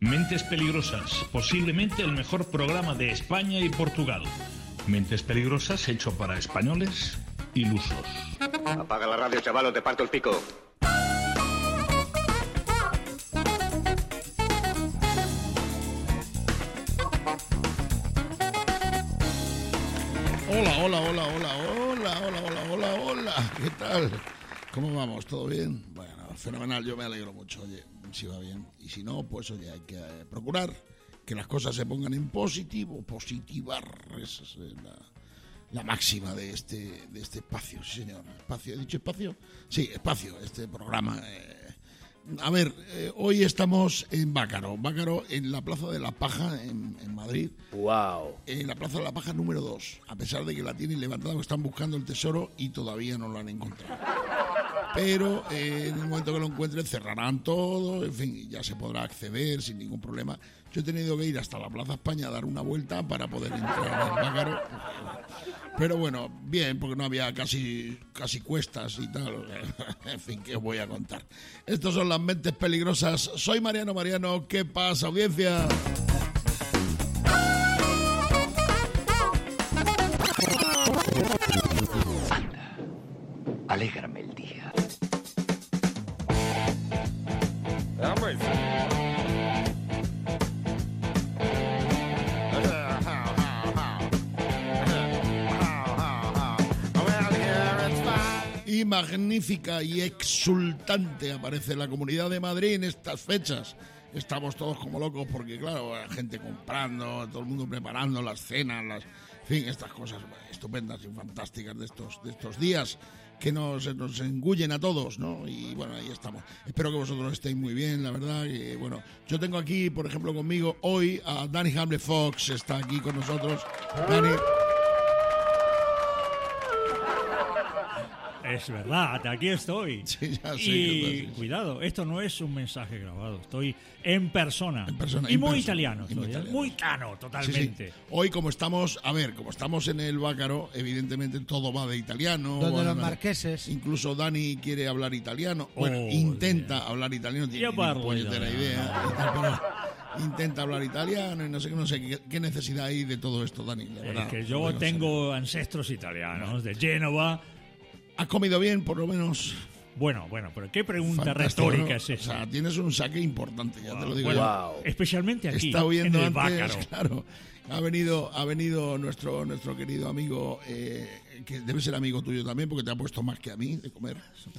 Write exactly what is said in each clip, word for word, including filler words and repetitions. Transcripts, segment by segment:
Mentes Peligrosas, posiblemente el mejor programa de España y Portugal. Mentes Peligrosas hecho para españoles ilusos. Apaga la radio, chaval, o te parto el pico. Hola, hola, hola, hola, hola, hola, hola, hola, hola. ¿Qué tal? ¿Cómo vamos? ¿Todo bien? Bueno, fenomenal, yo me alegro mucho, oye, si va bien. Y si no, pues oye, hay que eh, procurar que las cosas se pongan en positivo, positivar, esa es la, la máxima de este, de este espacio, sí señor. ¿Espacio? ¿He dicho espacio? Sí, espacio, este programa. Eh, a ver, eh, hoy estamos en Bácaro, Bácaro en la Plaza de la Paja, en, en Madrid. ¡Wow! En la Plaza de la Paja número dos, a pesar de que la tienen levantada, están buscando el tesoro y todavía no lo han encontrado. Pero eh, en el momento que lo encuentren cerrarán todo, en fin, ya se podrá acceder sin ningún problema. Yo he tenido que ir hasta la Plaza España a dar una vuelta para poder entrar en el Bácaro. Pero bueno, bien, porque no había casi, casi cuestas y tal. En fin, ¿qué os voy a contar? Estos son las Mentes Peligrosas. Soy Mariano Mariano. ¿Qué pasa, audiencia? Anda, alégrame el día. Y magnífica y exultante aparece la Comunidad de Madrid en estas fechas. Estamos todos como locos porque, claro, la gente comprando, todo el mundo preparando las cenas, las, en fin, estas cosas estupendas y fantásticas de estos, de estos días que nos, nos engullen a todos, ¿no? Y bueno, ahí estamos. Espero que vosotros estéis muy bien, la verdad. Y bueno, yo tengo aquí, por ejemplo, conmigo hoy a Danny Hamble Fox, está aquí con nosotros. Dani. Es verdad, aquí estoy. Sí, ya sé y que estás, sí. Cuidado, esto no es un mensaje grabado, estoy en persona. En persona, y en muy persona, italiano, en estoy, italiano. muy cano, totalmente. Sí, sí. Hoy como estamos, a ver, como estamos en el Bácaro, evidentemente todo va de italiano. Donde va, los va, marqueses. Incluso Dani quiere hablar italiano. Bueno, Oh, intenta yeah. hablar italiano, tiene Yo ni parlo puñetera italiano. idea. y tal, pero intenta hablar italiano y no sé qué, no sé qué, qué necesidad hay de todo esto, Dani. La Es verdad, que lo yo digo en tengo ancestros italianos de Génova. serio. ¿Has comido bien, por lo menos? Bueno, bueno, pero qué pregunta Fantástico, retórica ¿no? es esa. O sea, tienes un saque importante, ya te lo digo Bueno, yo. Wow. especialmente aquí, Está oyendo en el antes, Bácaro. claro. Ha venido, ha venido nuestro, nuestro querido amigo, eh, que debe ser amigo tuyo también, porque te ha puesto más que a mí de comer.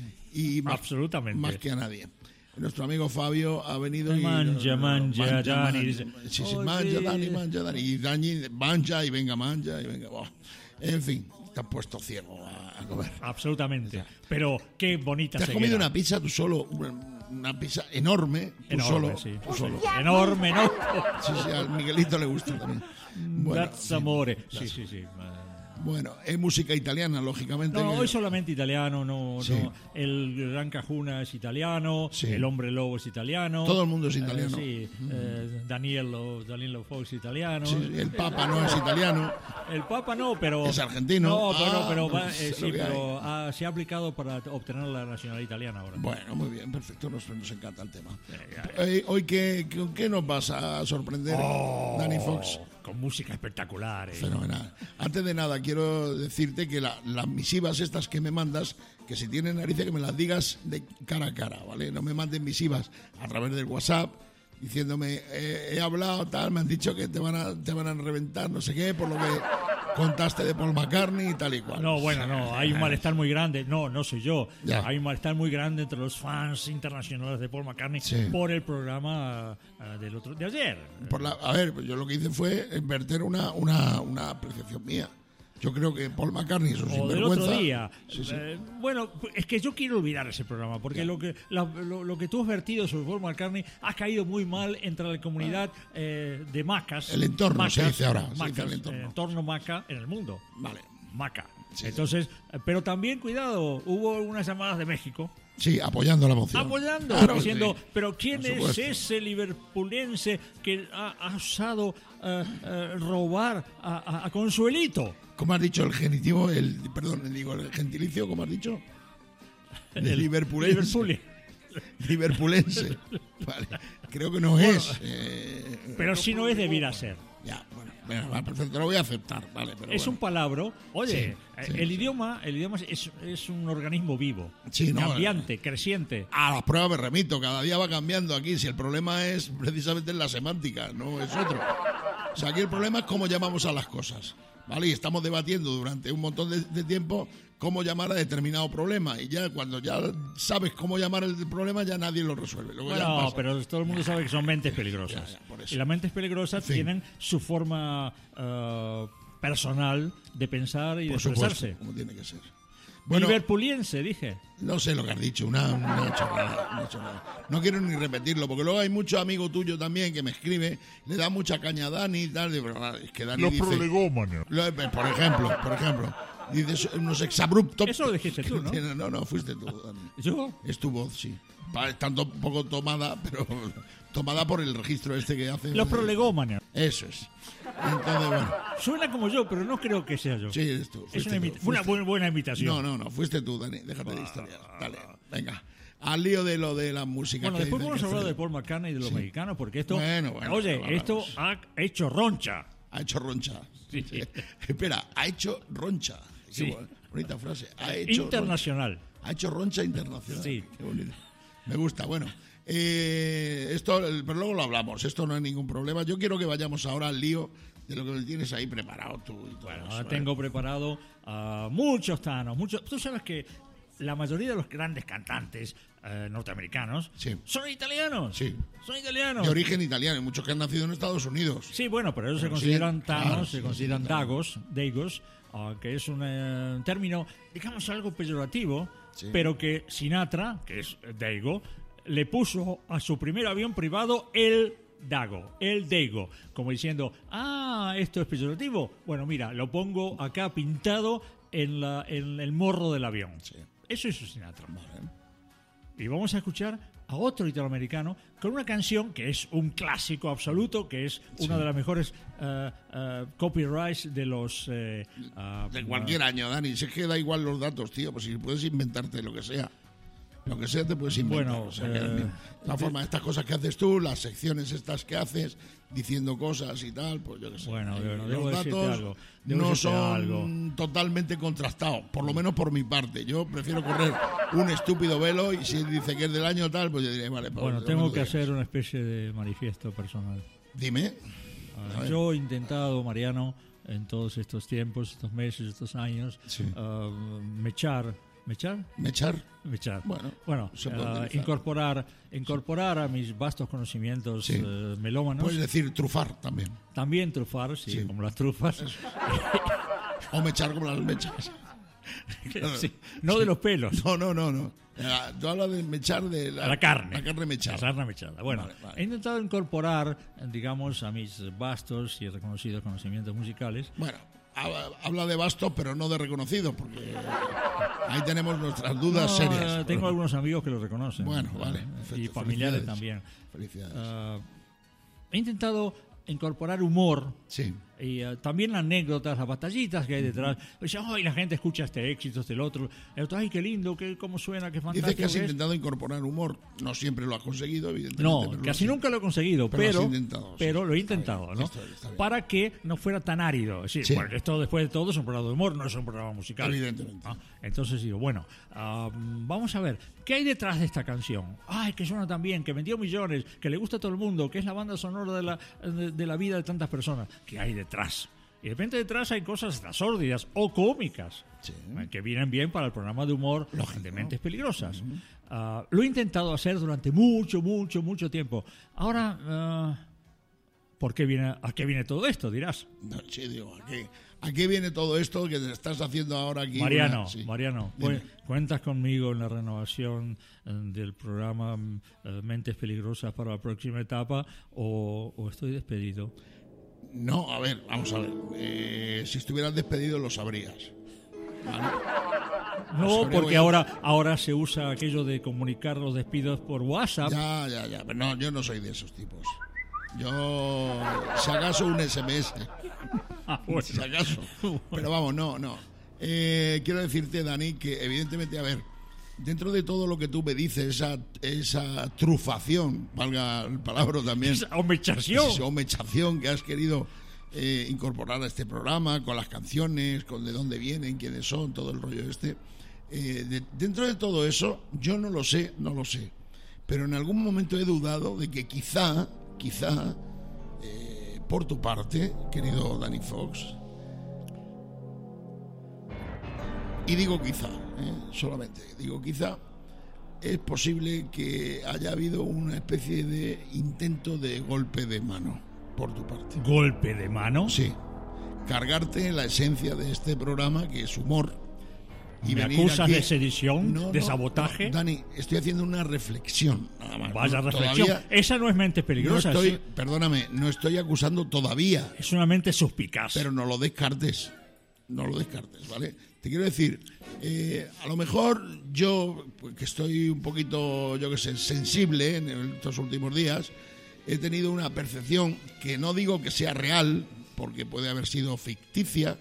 Y más, Absolutamente. más que a nadie. Nuestro amigo Fabio ha venido y... Manja, manja, Dani, man- dice, Sí, sí, oye. manja, Dani, manja, Dani. Y Dani, manja, y venga, manja, y venga... oh. En fin, te has puesto ciego a, a comer. Absolutamente. Pero qué bonita Te has ceguera. comido una pizza tú solo, una, una pizza enorme, tú Enorme, solo. sí. Tú solo. Enorme, ¿no? Sí, sí, al Miguelito le gusta también. Bueno, That's sí. amore. Sí, sí, sí. Bueno, es música italiana, lógicamente. No, que- hoy solamente italiano, no, Sí. no. El Gran Cajuna es italiano, Sí. el Hombre Lobo es italiano. Todo el mundo es Eh, italiano. sí, eh, Danielo, Danielo Fox italiano. Sí, el Papa no es italiano. El Papa no, pero... Es argentino. No, Ah, pero, pero va- pues eh, es lo sí, que pero ah, se ha aplicado para obtener la nacionalidad italiana ahora. Bueno, muy bien, perfecto, nos, nos encanta el tema. Venga. Eh, hoy, ¿qué, ¿con qué nos vas a sorprender, Oh, Danny Fox? Con música espectacular. eh. Fenomenal. Antes de nada, quiero decirte que la- las misivas estas que me mandas, que si tienen narices que me las digas de cara a cara, ¿vale? No me manden misivas a través del WhatsApp diciéndome, eh, he hablado, tal, me han dicho que te van a, te van a reventar, no sé qué, por lo que contaste de Paul McCartney y tal y cual. No, bueno, no, hay un malestar muy grande. No, no soy yo. Ya. Hay un malestar muy grande entre los fans internacionales de Paul McCartney Sí. por el programa uh, del otro de ayer. Por la, a ver, yo lo que hice fue verter una, una, una apreciación mía. Yo creo que Paul McCartney es un O del sinvergüenza. otro día. Sí, sí. Eh, bueno, es que yo quiero olvidar ese programa, porque lo que la- lo, lo que tú has vertido sobre Paul McCartney ha caído muy mal entre la comunidad eh, de macas. El entorno, macas, se dice ahora, se macas, dice el entorno. eh, entorno maca en el mundo. Vale. Maca. Sí, Entonces, eh, pero también, cuidado, hubo unas llamadas de México Sí, apoyando la moción. apoyando, Claro, diciendo, sí. pero ¿quién Por es supuesto. ese liverpulense que ha, ha osado eh, eh, robar a, a- a Consuelito? ¿Cómo has dicho el genitivo? El, perdón, digo, el gentilicio, ¿cómo has dicho? De El Liverpoolense. Liverpool. Liverpoolense. Vale. creo que no es. Eh, Pero si no es, debiera ser. Ya, bueno, bueno, va, perfecto, lo voy a aceptar, vale. Pero es bueno. un palabro. Oye, Sí, sí, el sí. idioma, el idioma es, es un organismo vivo, Sí, ¿no? cambiante, creciente. A las pruebas me remito, cada día va cambiando aquí. Si el problema es precisamente en la semántica, no es otro. O sea, aquí el problema es cómo llamamos a las cosas, ¿vale? Y estamos debatiendo durante un montón de, de tiempo cómo llamar a determinado problema. Y ya cuando ya sabes cómo llamar el problema, ya nadie lo resuelve. Luego ya Bueno, pasa. pero todo el mundo sabe que son mentes peligrosas. Ya, ya, por eso. Y las mentes peligrosas En fin. tienen su forma eh, personal de pensar y de Por supuesto, expresarse. como tiene que ser. Bueno, Liverpooliense, dije. no sé lo que has dicho, una, una chorrada, una chorrada. No quiero ni repetirlo, porque luego hay muchos amigos tuyos también que me escriben, le da mucha caña a Dani y tal. Digo, pero, es que Dani Los dice, prolegómanos. lo- por ejemplo, por ejemplo, dices unos exabruptos. Eso lo dijiste tú, ¿no? No, no, fuiste tú, Dani. ¿Yo? Es tu voz, sí. Pa- Tanto un poco tomada, pero tomada por el registro este que hace. Los prolegómanos. Eso es. Entonces, bueno, Suena como yo, pero no creo que sea yo. sí, eres tú. es fuiste una, tú, imita- una fuiste- buena, buena imitación. No, no, no, fuiste tú, Dani. Déjate de historias. Dale, venga. Al lío de lo de la música. Bueno, que después dice vamos que a hablar hace- de Paul McCartney y de los Sí. mexicanos, porque esto. Bueno, bueno, oye, lo esto hablamos. ha hecho roncha. Ha hecho roncha. Sí, sí. Espera, ha hecho roncha. Qué Sí. bu- bonita frase. Ha hecho Internacional. roncha. Ha hecho roncha internacional. Sí. Qué bonito. Me gusta. Bueno, eh, esto, pero luego lo hablamos. Esto no hay ningún problema. Yo quiero que vayamos ahora al lío de lo que tienes ahí preparado tú y todo Bueno, eso, ahora ¿eh? tengo preparado a muchos tanos, muchos. Tú sabes que la mayoría de los grandes cantantes eh, norteamericanos Sí. son italianos. Sí. Son italianos. De origen italiano. Hay muchos que han nacido en Estados Unidos. Sí, bueno, pero ellos se Pero sí, consideran claro, tanos, sí, se consideran sí, claro. dagos, daigos, ah, que es un eh, término, digamos, algo peyorativo, Sí. pero que Sinatra, que es daigo, le puso a su primer avión privado el dago, el daigo, como diciendo, ah, esto es peyorativo. Bueno, mira, lo pongo acá pintado en, la, en el morro del avión. Sí. Eso hizo Sinatra. Y vamos a escuchar a otro italoamericano con una canción que es un clásico absoluto, que es una de las mejores eh, eh, copyrights de los... eh, ah, De cualquier año, Dani. Si es que da igual los datos, tío. Pues si puedes inventarte lo que sea. Lo que sea te puedes inventar. Bueno, o sea, que, eh, de todas formas, estas cosas que haces tú, las secciones estas que haces, diciendo cosas y tal, pues yo qué sé. Bueno, eh, bueno, los debo decirte datos algo, debo no decirte son algo. totalmente contrastados, por lo menos por mi parte. Yo prefiero correr un estúpido velo y si dice que es del año tal, pues yo diré, vale. pues, Bueno, lo tengo menos que digas. hacer una especie de manifiesto personal. Dime. Ah, ver. yo he intentado, Mariano, en todos estos tiempos, estos meses, estos años, Sí. ah, mechar, mechar, ¿Mechar? mechar. Bueno, bueno se puede ah, utilizar. incorporar, incorporar a mis vastos conocimientos Sí. eh, melómanos, Puedes decir trufar también. también trufar, sí, Sí. como las trufas, O mechar como las mechas. sí, no de los pelos. No, no, no, no. Eh, Tú hablas de mechar de la, La carne. La carne mechada. La carne mechada. Bueno, Vale, vale. he intentado incorporar, digamos, a mis vastos y reconocidos conocimientos musicales. Bueno, habla, habla de bastos, pero no de reconocidos, porque ahí tenemos nuestras dudas No, serias. eh, tengo algunos amigos que lo reconocen. Bueno, Eh, vale. Y Perfecto. familiares Felicidades. también. Felicidades. Ah, he intentado incorporar humor sí. y eh, también anécdotas, las batallitas que hay detrás. Dice, ay, la gente escucha este éxito, este el otro. El otro, ay, qué lindo, qué, cómo suena, qué fantástico. Dices que has que es". intentado incorporar humor. No siempre lo has conseguido, evidentemente. No, pero lo casi has- nunca lo he conseguido, pero lo pero, has intentado, sí. pero lo he Está intentado, bien, ¿no? está bien, está bien. Para que no fuera tan árido. Es decir, Sí. porque esto después de todo es un programa de humor, no es un programa musical. Evidentemente. ¿no? Entonces digo, bueno, ah, vamos a ver, ¿qué hay detrás de esta canción? Ay, que suena tan bien, que vendió millones, que le gusta a todo el mundo, que es la banda sonora de la, de, de la vida de tantas personas. ¿Qué hay detrás? Y de repente detrás hay cosas hasta sórdidas o cómicas Sí. eh, que vienen bien para el programa de humor de Mentes Peligrosas. Ah, lo he intentado hacer durante mucho, mucho, mucho tiempo. Ahora, ah, ¿por qué viene, ¿a qué viene todo esto? Dirás. No, sí, digo, ¿a qué, ¿a qué viene todo esto que te estás haciendo ahora aquí? Mariano, Una- sí. Mariano, Dime. cu- ¿cuentas conmigo en la renovación eh, del programa eh, Mentes Peligrosas para la próxima etapa o, o estoy despedido? No, a ver, vamos a ver. Eh, si estuvieras despedido lo sabrías. ¿Vale? No, Sobre porque hoy- ahora, ahora se usa aquello de comunicar los despidos por WhatsApp. Ya, ya, ya. Pero no, yo no soy de esos tipos. Yo, si acaso, un S M S. Ah, bueno. Si acaso. Pero vamos, no, no. Eh, quiero decirte, Dani, que evidentemente, a ver, dentro de todo lo que tú me dices, esa, esa trufación, valga el palabra también, esa homechación, esa homechación que has querido eh, incorporar a este programa, con las canciones, con de dónde vienen, quiénes son, todo el rollo este. Eh, de, dentro de todo eso, yo no lo sé, no lo sé, pero en algún momento he dudado de que quizá, quizá, eh, por tu parte, querido Danny Fox, y digo quizá, eh, solamente digo quizá, es posible que haya habido una especie de intento de golpe de mano por tu parte. ¿Golpe de mano? Sí, cargarte la esencia de este programa, que es humor. Y ¿me acusas aquí de sedición, no, de no, sabotaje? No, Dani, estoy haciendo una reflexión, nada más. Vaya no, reflexión. Todavía, esa no es mente peligrosa. No estoy, ¿sí? Perdóname, no estoy acusando todavía. Es una mente suspicaz. Pero no lo descartes. No lo descartes, ¿vale? Te quiero decir, eh, a lo mejor yo, pues, que estoy un poquito, yo qué sé, sensible en estos últimos días, he tenido una percepción que no digo que sea real, porque puede haber sido ficticia,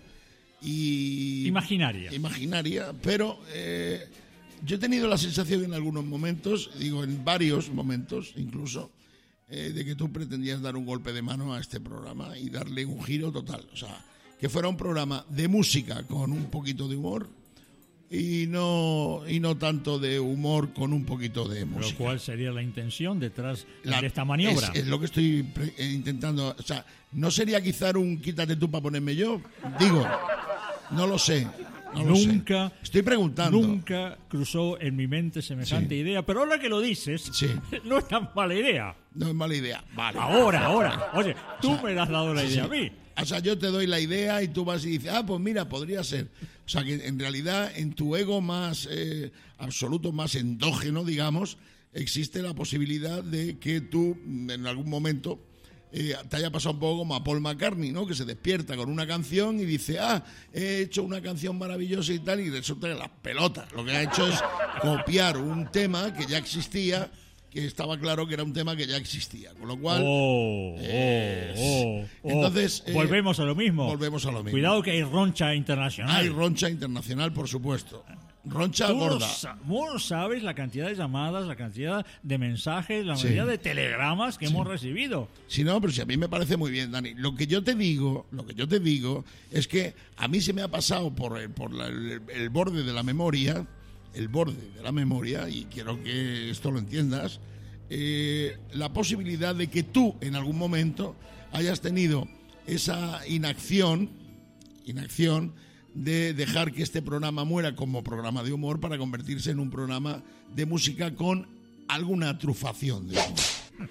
y imaginaria imaginaria pero eh, yo he tenido la sensación en algunos momentos, digo en varios momentos incluso, eh, de que tú pretendías dar un golpe de mano a este programa y darle un giro total, o sea, que fuera un programa de música con un poquito de humor y no y no tanto de humor con un poquito de música. Pero ¿cuál sería la intención detrás la, de esta maniobra? Es, es lo que estoy pre- intentando, o sea, ¿no sería quizá un quítate tú para ponerme yo? Digo, no lo sé. No lo nunca, sé. Estoy preguntando. Nunca cruzó en mi mente semejante sí. idea, pero ahora que lo dices, sí. no es tan mala idea. No es mala idea. Vale. Ahora, ahora. Oye, tú o sea, me has dado la sí, idea sí. a mí. O sea, yo te doy la idea y tú vas y dices, ah, pues mira, podría ser. O sea, que en realidad en tu ego más eh, absoluto, más endógeno, digamos, existe la posibilidad de que tú en algún momento eh, te haya pasado un poco como a Paul McCartney, ¿no? Que se despierta con una canción y dice, ah, he hecho una canción maravillosa y tal, y resulta que las pelotas. Lo que ha hecho es copiar un tema que ya existía, que estaba claro que era un tema que ya existía, con lo cual oh, eh, oh, oh, entonces eh, volvemos a lo mismo volvemos a lo mismo. Cuidado que hay roncha internacional. Hay roncha internacional, por supuesto. Roncha tú gorda. Vos no sabes la cantidad de llamadas, la cantidad de mensajes, la sí. cantidad de telegramas que sí. hemos recibido. Sí, no, pero si a mí me parece muy bien, Dani. Lo que yo te digo, lo que yo te digo es que a mí se me ha pasado por el, por la, el, el borde de la memoria, el borde de la memoria, y quiero que esto lo entiendas, eh, la posibilidad de que tú en algún momento hayas tenido esa inacción, inacción de dejar que este programa muera como programa de humor para convertirse en un programa de música con alguna trufación de humor.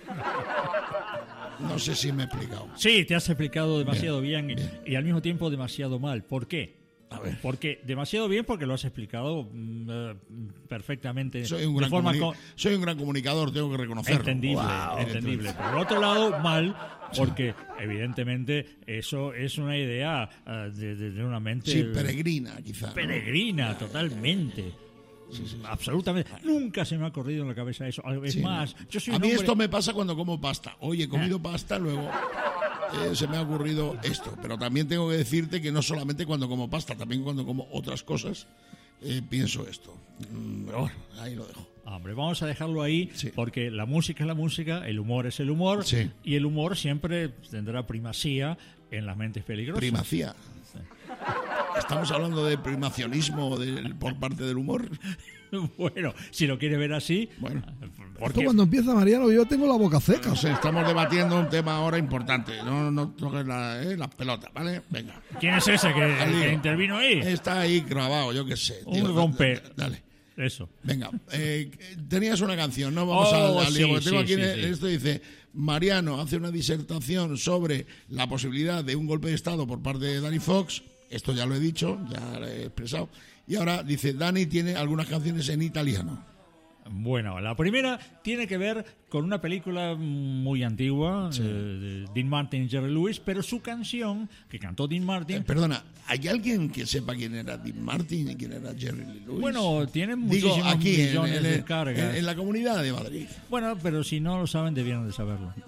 No sé si me he explicado. Sí, te has explicado demasiado bien, bien, bien. Y, y al mismo tiempo demasiado mal. ¿Por qué? A ver. Porque demasiado bien porque lo has explicado uh, perfectamente. Soy un, de gran forma comuni- soy un gran comunicador, tengo que reconocerlo. Entendible, wow. entendible. Por otro lado, mal, porque evidentemente eso es una idea uh, de, de, de una mente... Sí, peregrina, quizá. Peregrina, ¿no? totalmente. Sí, sí, absolutamente. Nunca se me ha corrido en la cabeza eso. Es sí, más, no. yo soy a un mí hombre... esto me pasa cuando como pasta. Oye, he comido ah. pasta, luego eh, se me ha ocurrido esto. Pero también tengo que decirte que no solamente cuando como pasta, también cuando como otras cosas, eh, pienso esto. Mm, pero bueno, ahí lo dejo. Hombre, vamos a dejarlo ahí, sí. porque la música es la música, el humor es el humor, sí. y el humor siempre tendrá primacía en las mentes peligrosas. Primacía. Sí. ¿Estamos hablando de primacionismo de, por parte del humor? Bueno, si lo quieres ver así... Bueno, porque... Esto cuando empieza, Mariano, yo tengo la boca seca. No sé, estamos debatiendo un tema ahora importante. No, no toques la, eh, las pelotas, ¿vale? Venga. ¿Quién es ese que, que intervino ahí? Está ahí grabado, yo qué sé. Un tío, rompe. Dale. Eso. Venga, eh, tenías una canción, ¿no? Vamos oh, al, al lío, sí, porque tengo sí, aquí sí, en sí. esto dice, Mariano hace una disertación sobre la posibilidad de un golpe de Estado por parte de Danny Fox. Esto ya lo he dicho, ya lo he expresado. Y ahora dice, Dani tiene algunas canciones en italiano. Bueno, la primera tiene que ver con una película muy antigua, sí. eh, de Dean Martin y Jerry Lewis, pero su canción, que cantó Dean Martin... Eh, perdona, ¿hay alguien que sepa quién era Dean Martin y quién era Jerry Lewis? Bueno, tienen muchísimos Digo, aquí, millones en, en, de cargas. En, en la Comunidad de Madrid. Bueno, pero si no lo saben, debieron de saberlo. Bueno.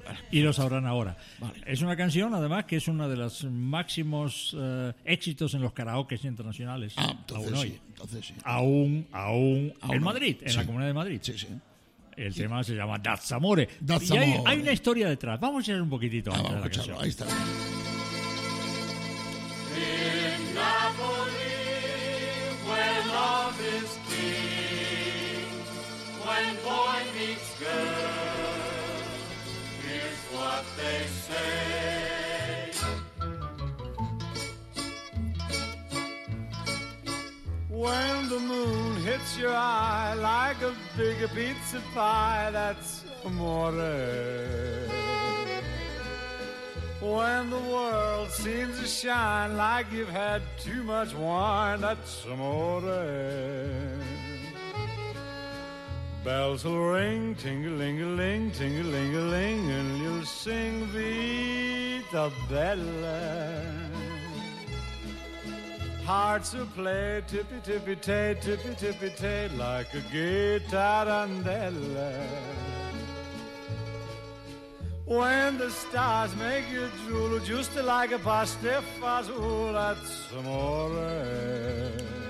y lo sabrán ahora. Vale. Es una canción, además, que es uno de los máximos eh, éxitos en los karaokes internacionales. Ah, entonces aún hoy. sí, entonces sí. Aún, aún, Aún en no. Madrid, en Sí. la Comunidad de Madrid. Sí, sí. El tema se llama That's Amore. That's y hay, Amore. hay una historia detrás. Vamos a echar un poquitito Ah, antes vamos a de la escucharlo. canción. Ahí está. When boy meets girl, here's what they say. When the moon hits your eye like a big pizza pie, that's amore. When the world seems to shine like you've had too much wine, that's amore. Bells will ring, ting-a-ling-a-ling, ting-a-ling-a-ling, and you'll sing Vita Bella. Hearts will play tippy-tippy-tay, tippy-tippy-tay, like a gay tarantella. When the stars make you drool, just like a pastifazool, that's amore.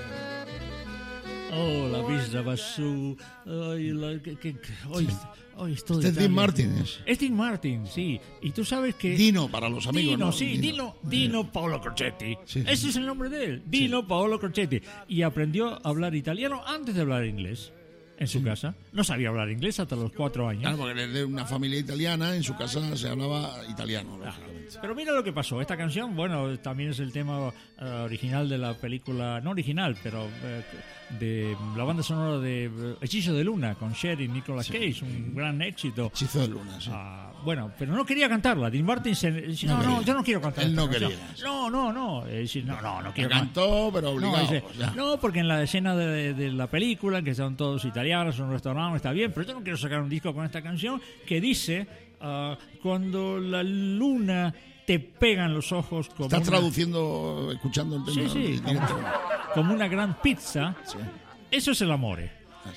Oh, la Vista Basú. Ay, la, que, que, hoy, hoy estoy Este es tan Dean bien. Martin, es. Es Dean Martin, sí. Y tú sabes que... Dino, para los amigos, Dino, ¿no? sí, Dino, Dino, Dino Paolo Crocetti. Sí, sí. Ese es el nombre de él, Dino Paolo Crocetti. Y aprendió a hablar italiano antes de hablar inglés en su casa. No sabía hablar inglés hasta los cuatro años. Claro, porque es de una familia italiana, en su casa se hablaba italiano, lógicamente. Pero mira lo que pasó. Esta canción, bueno, también es el tema uh, original de la película, no original, pero uh, de la banda sonora de uh, Hechizo de Luna, con Cher y Nicolas Sí. Cage, un gran éxito. Hechizo de Luna, sí. Uh, bueno, pero no quería cantarla. Dean Martin se, dice, no, No no, quería. yo no quiero cantar. Él esta no canción. quería. No, no, no. Eh, dice, no, no, no La quiero cantar. cantó, pero obligado. No, dice, ya. no, porque en la escena de, de la película, que son todos italianos, en un restaurante, está bien, pero yo no quiero sacar un disco con esta canción que dice, uh, cuando la luna te pega en los ojos como Estás una, traduciendo, escuchando el tema. sí, sí, directo. como, como una gran pizza. Sí. Eso es el amore.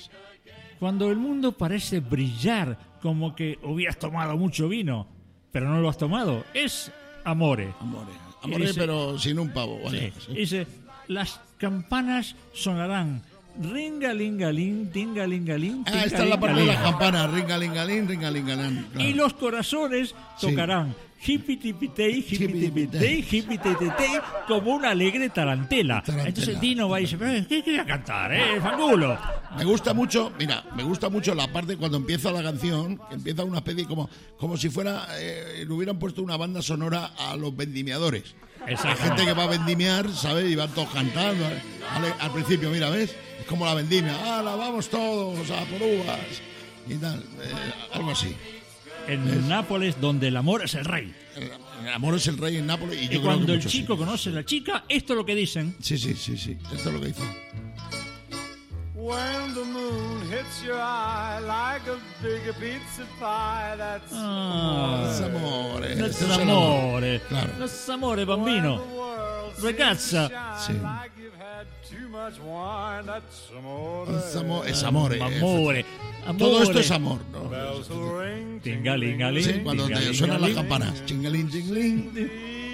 Cuando el mundo parece brillar como que hubieras tomado mucho vino, pero no lo has tomado, es amore. Amore. Y Amore, dice- pero sin un pavo. Vaya, Sí. sí. Dice, las campanas sonarán ringalingalín, tingalingalín, Ah, esta es la parte de tingalingalín. las campanas. Ringalingalín, ringalingalín. Claro. Y los corazones Sí. tocarán hippitipitei, hippitipitei, hippitititei, como una alegre tarantela. Tarantela. Entonces Dino va y dice, pero ¿qué quería cantar, eh, fangulo? Me gusta mucho, mira, me gusta mucho la parte cuando empieza la canción, que empieza una especie como, como si fuera, eh, le hubieran puesto una banda sonora a los vendimiadores. Hay gente que va a vendimiar, ¿sabes? Y van todos cantando. Al, al principio, mira, ¿ves? Es como la vendimia. ¡Ah, la vamos todos a por uvas! Y tal, eh, algo así. En Nápoles, donde el amor es el rey. El, el amor es el rey en Nápoles y yo Y creo cuando que el muchos chico sitios. conoce a la chica, esto es lo que dicen. Sí, sí, sí, sí. Esto es lo que dicen. When the moon hits your eye like a big pizza pie, that's Ah, Es amore. no Esto es es el amore. Claro. No es amore, bambino. Ragazza. Sí. like you've had too much wine, that's amore. Es amor. Es amore. Amore. Amore. Todo esto es amor, ¿no? Bells will ring, Tingalingalín. Sí, cuando te Tingalingalín. suenan las campanas. Chingalín, chingalín.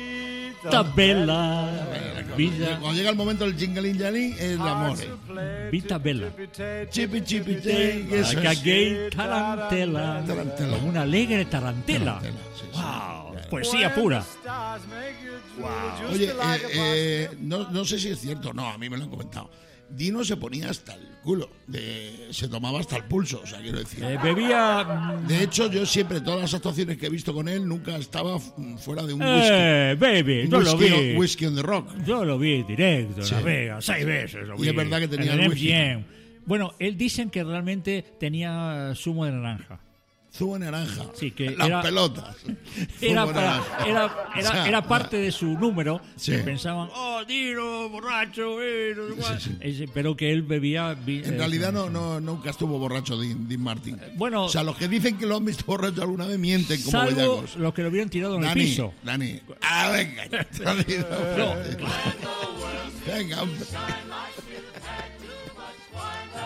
Vita Bella. Villa, Cuando llega el momento del chingalín, yalín, es el amor. Vita Bella. Chipi, chipi, tay, eso Like a es. gay tarantela. Tarantela. Como una alegre tarantela. Tarantela, sí, sí. Wow. Poesía pura. Oye, eh, eh, no, no sé si es cierto, no, a mí me lo han comentado. Dino se ponía hasta el culo, de, se tomaba hasta el pulso, o sea, quiero decir. Eh, bebía. mm, De hecho, yo siempre, todas las actuaciones que he visto con él, nunca estaba f- fuera de un whisky. Eh, baby, Un yo lo whisky, vi. whisky on the rock. Yo lo vi directo en Sí. Las Vegas, seis veces. Lo Y vi, es verdad que tenía en el el whisky. M G M. Bueno, él dicen que realmente tenía zumo de naranja. Zumo de naranja. Sí, que Las era- pelotas. Era, Zumo de para- naranja. era, O era, sea, era parte de su número. Sí. Que pensaban, oh, Dino, borracho, eh, no sé cuál. Sí, sí. Ese, pero que él bebía. vi- En eh, realidad no, no, nunca estuvo borracho Dean, Dean Martin. bueno- o sea, los que dicen que lo han visto borracho alguna vez mienten como Salvo bellacos. los que lo vieron tirado en el Dani, piso. Dani. Ah, venga. Dani, no. No. Venga, hombre.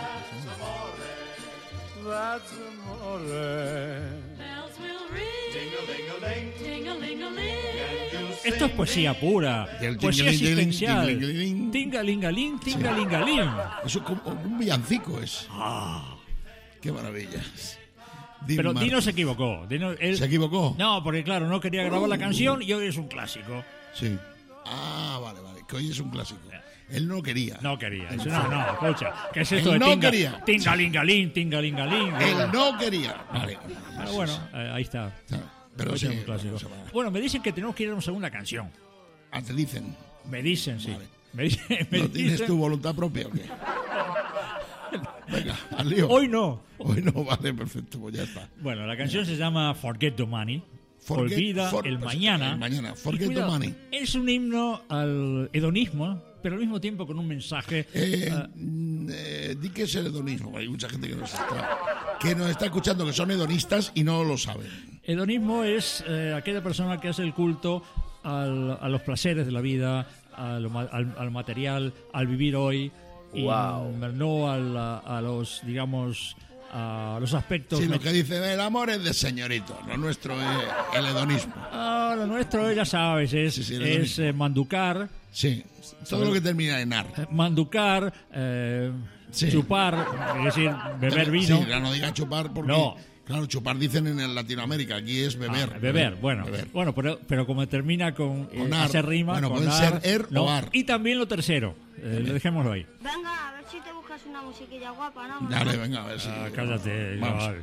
That's amore. Bells will ring, Esto es poesía pura, El poesía tingalingaling, existencial. tingalingaling. Tingalingaling, tingalingaling. Eso es como un villancico es. Ah. Qué maravilla. Dean Pero Martin. Dino se equivocó. Dino, él- ¿Se equivocó? No, porque claro, no quería grabar la canción y hoy es un clásico. Sí. Ah, vale, vale. Que hoy es un clásico. Él no quería. No quería. Eso, no, no, escucha. ¿Qué es esto Él de no tinga, quería. tingalingaling, tingalingaling? Él no quería. Vale. Pero bueno, eh, ahí está. Pero Hoy sí. es un clásico. vamos a ver. Bueno, me dicen que tenemos que ir a una segunda canción. Ah, te dicen. Me dicen, sí. Vale. Me, dicen- me ¿No tienes dicen- tu voluntad propia o qué? Venga, al lío. Hoy no. Hoy no, vale, perfecto, pues ya está. Bueno, la canción se llama Forget the Money. Forget- Olvida for- el pues, mañana. el mañana. Y Forget the cuidado, money. Es un himno al hedonismo, pero al mismo tiempo con un mensaje. Eh, ah, mm, eh, di que es el hedonismo. Hay mucha gente que nos está, que nos está escuchando que son hedonistas y no lo saben. Hedonismo es eh, aquella persona que hace el culto al- a los placeres de la vida, a lo ma- al, al material, al vivir hoy, y no al- a, a los, digamos, a los aspectos. Sí, lo que dicen el amor es de señorito, lo nuestro es el hedonismo. Ah, lo nuestro, ya sabes, es, Sí, sí, el es hedonismo. eh, manducar, Sí, todo lo que termina en ar. manducar, eh, Sí. chupar, es decir, beber vino. Sí, ya no diga chupar porque... No. Claro, chupar dicen en Latinoamérica, aquí es beber. Ah, beber, bueno, beber. bueno, pero, pero como termina con, eh, Con ar. hacer rima, Bueno, con pueden ar, ser er no, o ar. y también lo tercero, eh, dejémoslo ahí. Venga, a ver si te buscas una musiquilla guapa, ¿no? Dale, venga, a ver si... Ah, cállate, Vamos. chaval.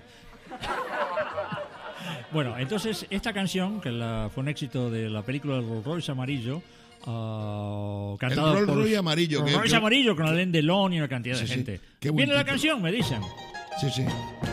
Bueno, entonces esta canción, que la- fue un éxito de la película del Rolls Royce Amarillo, ah, cantada Rolls por Royce Amarillo, Rolls que- Royce que- Amarillo con Alain Delon y una cantidad de Sí, sí. gente. Qué buen Viene la título. canción, me dicen. Sí, sí.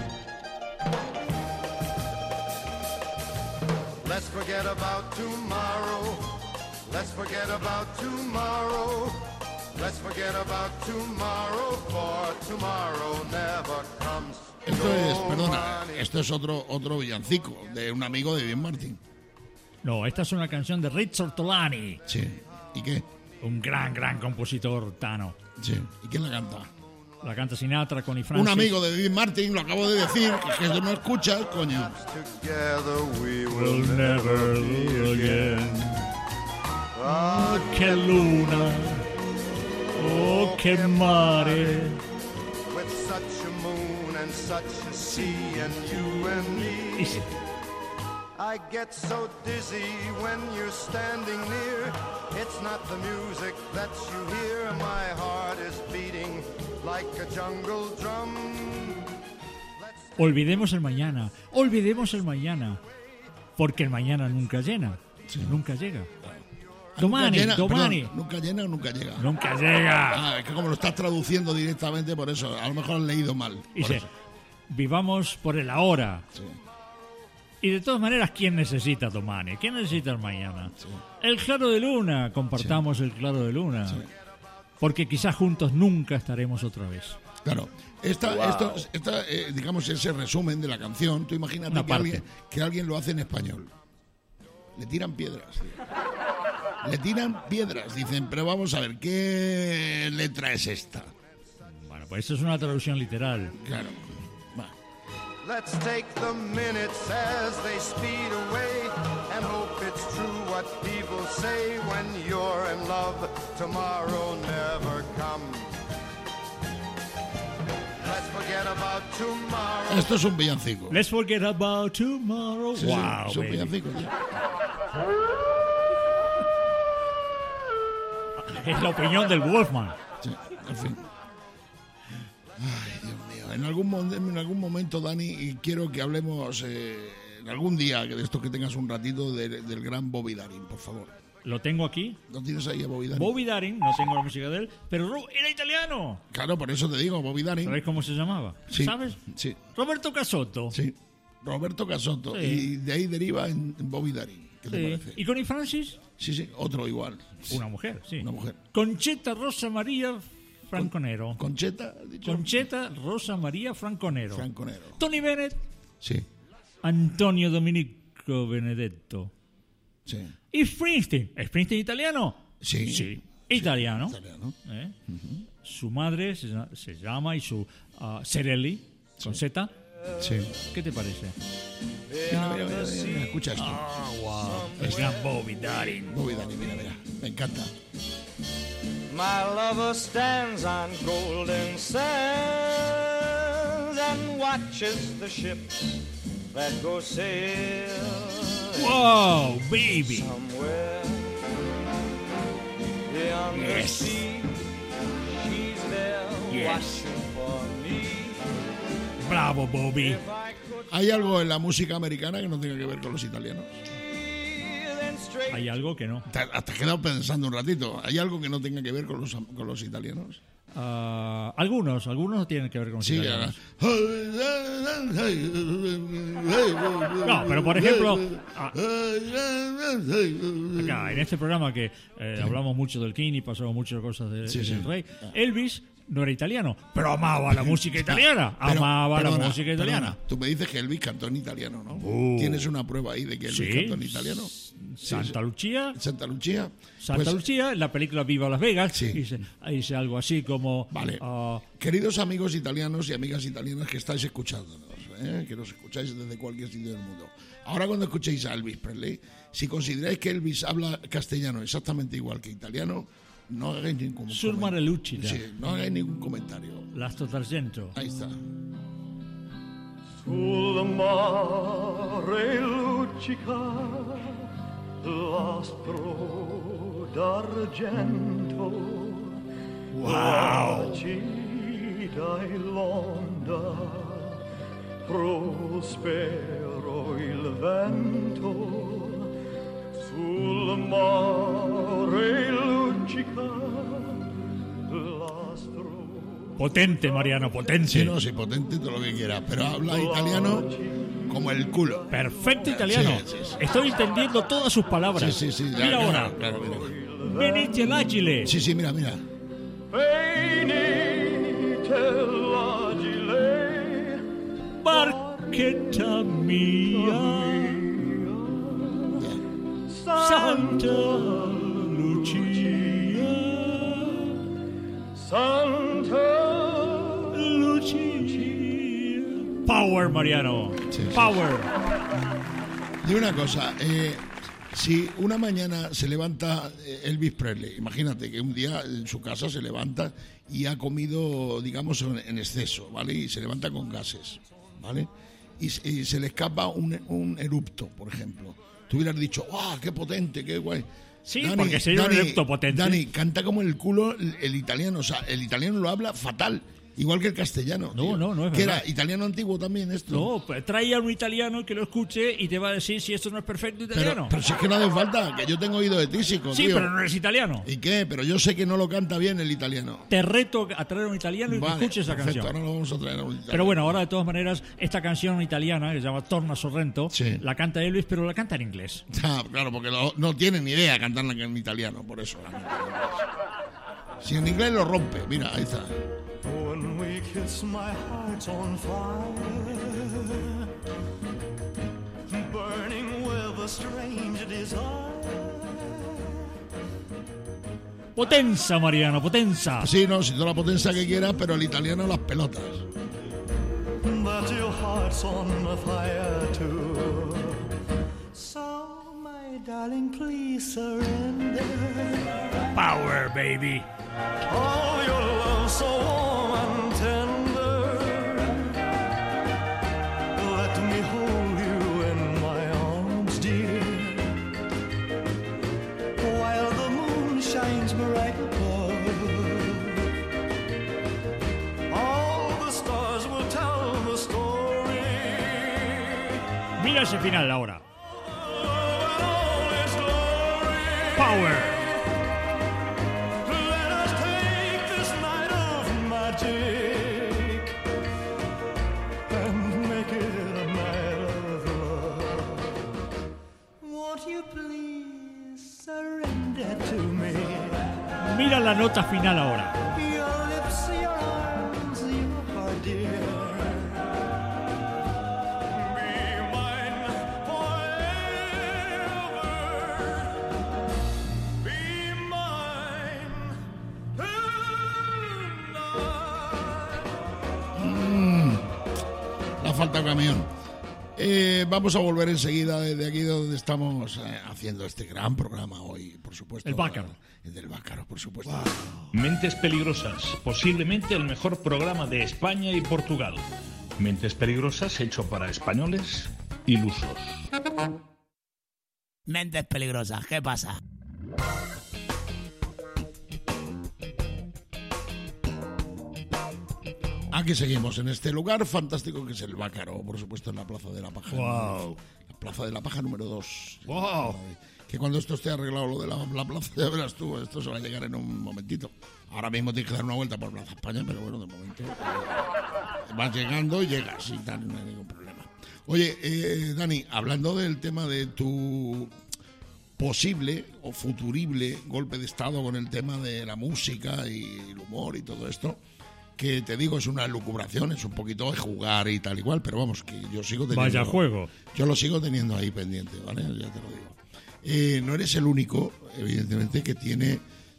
Let's forget about tomorrow. Let's forget about tomorrow. Let's forget about tomorrow, for tomorrow never comes. Esto es, No perdona, money. esto es otro otro villancico de un amigo de Dean Martin. No, esta es una canción de Rich Ortolani, Sí. ¿Y qué? un gran, gran compositor tano. Sí. ¿Y quién la canta? La canta Sinatra con Francis. Un amigo de Dean Martin, lo acabo de decir, que, que no escuchas, coño. Together we will We'll never lose again. Oh, che luna, oh, che mare. with such a moon and such a sea and you and me. Y sí, I get so dizzy when you're standing near. It's not the music that you hear. My heart is beating like a jungle drum. olvidemos el mañana, olvidemos el mañana, porque el mañana nunca llena, nunca llega. Domani, nunca llena, domani, perdón, nunca llena o nunca llega. nunca llega. Ah, es que como lo estás traduciendo directamente, por eso, a lo mejor has leído mal. por Dice, eso. vivamos por el ahora. Sí. Y de todas maneras, ¿quién necesita domani? ¿Quién necesita el mañana? El claro de luna, compartamos el claro de luna. Porque quizás juntos nunca estaremos otra vez. Claro, esta, esto, esta, eh, digamos, ese resumen de la canción, tú imagínate Una que parte. alguien, que alguien lo hace en español. Le tiran piedras. tío. Le tiran piedras. Dicen, pero vamos a ver, ¿qué letra es esta? Bueno, pues eso es una traducción literal. Claro. Va. Let's take the minutes as they speed away and hope it's true what people say when you're in love. Tomorrow never comes. Let's forget about tomorrow. Esto es un villancico. Let's forget about tomorrow. Sí, sí, wow, es un baby. villancico. tío. Es la opinión del Wolfman. Sí, en fin. Ay, Dios mío. En algún, mo- en algún momento, Dani, y quiero que hablemos eh, en algún día que de esto que tengas un ratito de- del gran Bobby Darin, por favor. Lo tengo aquí. ¿No tienes ahí a Bobby Darin? Bobby Darin, no tengo la música de él, pero Ro- era italiano. Claro, por eso te digo, Bobby Darin. ¿Sabes cómo se llamaba? Sí, ¿Sabes? Sí, Roberto Casotto. sí. Roberto Casotto. Sí. Y de ahí deriva en, en Bobby Darin. ¿Qué te Sí. parece? ¿Y Connie Francis? Sí, sí, otro igual. Una mujer, sí. Una mujer. Conchetta Rosa María Franconero. Concheta, has dicho. Conchetta Rosa María Franconero. Franconero. Tony Bennett, Sí, Antonio Domenico Benedetto. sí. ¿Y Springsteen? ¿Es Springsteen italiano? Sí. Sí. Italiano. Italiano. ¿Eh? Su madre se, lla- se llama y su ah, Cerelli, con Z, Sí. ¿Qué te parece? Mira, mira, mira, mira, escucha esto. Ah, wow. El gran Bobby Darin. Bobby Darin, mira, mira. Me encanta. My lover stands on golden sands and watches the ships that go sail. Wow, baby. Somewhere beyond the Yes. sea, she's there Yes. watching for me. Bravo, Bobby. If I could ¿Hay algo en la música americana que no tenga que ver con los italianos? see, then straight Hay algo que no. Te, te has quedado pensando un ratito. ¿Hay algo que no tenga que ver con los, con los italianos? Ah, algunos, algunos no tienen que ver con los Sí, italianos. ah. No, pero por ejemplo, ah, acá en este programa que eh, hablamos mucho del King y pasamos muchas cosas de, Sí, del sí. rey, Elvis no era italiano, pero amaba la música italiana, Pero, amaba perdona, la música italiana. perdona, tú me dices que Elvis cantó en italiano, ¿no? Uh. ¿Tienes una prueba ahí de que Elvis Sí. cantó en italiano? Santa Lucía, Santa Lucía. Santa Pues, Lucía, en la película Viva Las Vegas, Sí. dice, dice algo así como Vale. ah, Queridos amigos italianos y amigas italianas que estáis escuchándonos, ¿eh? Que nos escucháis desde cualquier sitio del mundo. Ahora cuando escuchéis a Elvis Presley, si consideráis que Elvis habla castellano exactamente igual que italiano, no hagáis ningún Sul comen- mare lucida. Sí, no hagáis ningún comentario. l'astro d'argento. Ahí está. Sul mare luccica l'astro d'argento. Wow. Acida e l'onda, prospero il vento. Sul mare luccica l'astro. Potente, Mariano, potente. Sí, no, sí, potente, todo lo que quieras, pero habla italiano como el culo. Perfecto italiano. Sí, sí, sí. Estoy entendiendo todas sus palabras. Sí, sí, sí. Mira claro, ahora. claro, mira. Venite l'agile. Sí, sí, mira, mira. Venite l'agile, Barchetta mia. Santa Lucia. Santa Lucia. Power, Mariano. Sí, sí. Power. Dime una cosa, eh, si una mañana se levanta eh, Elvis Presley, imagínate que un día en su casa se levanta y ha comido, digamos, en, en exceso, ¿vale? Y se levanta con gases, ¿vale? Y, se- y se le escapa un, un erupto, por ejemplo. Tú hubieras dicho, ¡ah, qué potente, qué guay! Sí, porque sería un erupto potente. Dani, canta como el culo el, el italiano, o sea, el italiano lo habla fatal. Igual que el castellano. No, tío. no, no es ¿Qué verdad. era? ¿Italiano antiguo también esto? No, pues trae a un italiano que lo escuche y te va a decir si esto no es perfecto italiano. Pero, pero si es que no hace falta, que yo tengo oído de tísico, sí, tío. pero no eres italiano. ¿Y qué? Pero yo sé que no lo canta bien el italiano. Te reto a traer a un italiano y que Vale, escuche esa perfecto, canción. ahora lo vamos a traer a un italiano. Pero bueno, ahora de todas maneras, esta canción italiana que se llama Torna Sorrento, Sí. la canta Elvis, pero la canta en inglés. Ah, claro, porque lo- no tienen ni idea cantarla en italiano, por eso. la canta en inglés. Si en inglés lo rompe, mira, ahí está. when we kiss, my heart's on fire, burning with a strange desire. Potenza, Mariano, potenza. Sí, no, si toda la potencia que quieras, pero el italiano las pelotas. But your heart's on fire too. So, my darling, please surrender. Power, baby. Oh, your love so warm and tender. Let me hold you in my arms, dear, while the moon shines bright above. All the stars will tell the story. Mira ese final ahora. Love and all its glory. Power. Let us take this night of magic and make it a night of love. Won't you please surrender to me? Mira la nota final ahora. Your lips, your arms, your heart, dear. Be mine forever. Be mine tonight. La falta camión. Eh, vamos a volver enseguida desde aquí donde estamos eh, haciendo este gran programa hoy, por supuesto. El Bácaro. El del Bácaro, por supuesto. Wow. Mentes Peligrosas, posiblemente el mejor programa de España y Portugal. Mentes Peligrosas hecho para españoles ilusos. Mentes Peligrosas, ¿qué pasa? Aquí seguimos en este lugar fantástico que es el Bácaro, por supuesto en la Plaza de la Paja. Wow. La Plaza de la Paja número dos. Wow. Que cuando esto esté arreglado lo de la, la plaza, ya verás tú, esto se va a llegar en un momentito. Ahora mismo tienes que dar una vuelta por Plaza España, pero bueno, de momento eh, vas llegando y llegas y tal, no hay ningún problema. Oye, eh, Dani, hablando del tema de tu posible o futurible golpe de estado con el tema de la música y el humor y todo esto, que te digo, es una lucubración, es un poquito de jugar y tal igual, pero vamos, que yo sigo teniendo... Vaya juego. Yo lo sigo teniendo ahí pendiente, ¿vale? Ya te lo digo. Eh, no eres el único, evidentemente, que tiene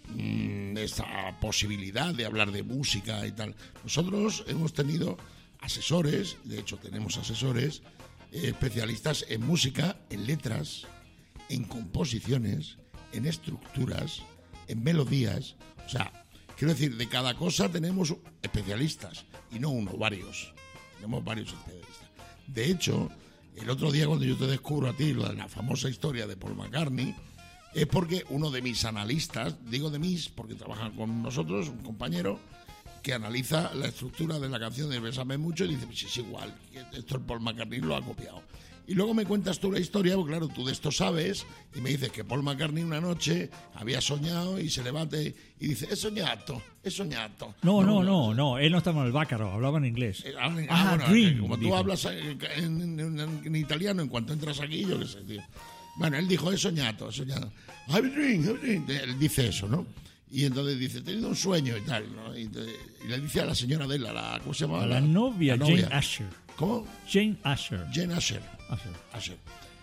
mmm, esta posibilidad de hablar de música y tal. Nosotros hemos tenido asesores, de hecho tenemos asesores, eh, especialistas en música, en letras, en composiciones, en estructuras, en melodías, o sea... Quiero decir, de cada cosa tenemos especialistas, y no uno, varios. Tenemos varios especialistas. De hecho, el otro día cuando yo te descubro a ti lo de la famosa historia de Paul McCartney, es porque uno de mis analistas, digo de mis, porque trabajan con nosotros, un compañero, que analiza la estructura de la canción de Bésame Mucho y dice, pues es igual, esto el Paul McCartney lo ha copiado. Y luego me cuentas tú la historia, porque claro, tú de esto sabes, y me dices que Paul McCartney una noche había soñado y se levanta y dice, he soñado, he soñado. No, no, no, no, no, él no estaba en el Bácaro, hablaba en inglés. Eh, ah, ah, bueno, dream, como dijo. tú hablas en, en, en, en italiano, en cuanto entras aquí, yo qué sé, tío. Bueno, él dijo, he soñado, he soñado. I've dream, I've dream. Él dice eso, ¿no? Y entonces dice, he tenido un sueño y tal, ¿no? Y, y le dice a la señora de él, a la, ¿cómo se llama? A la, la, novia, la novia, Jane Asher. ¿Cómo? Jane Asher. Jane Asher. Asher. Asher.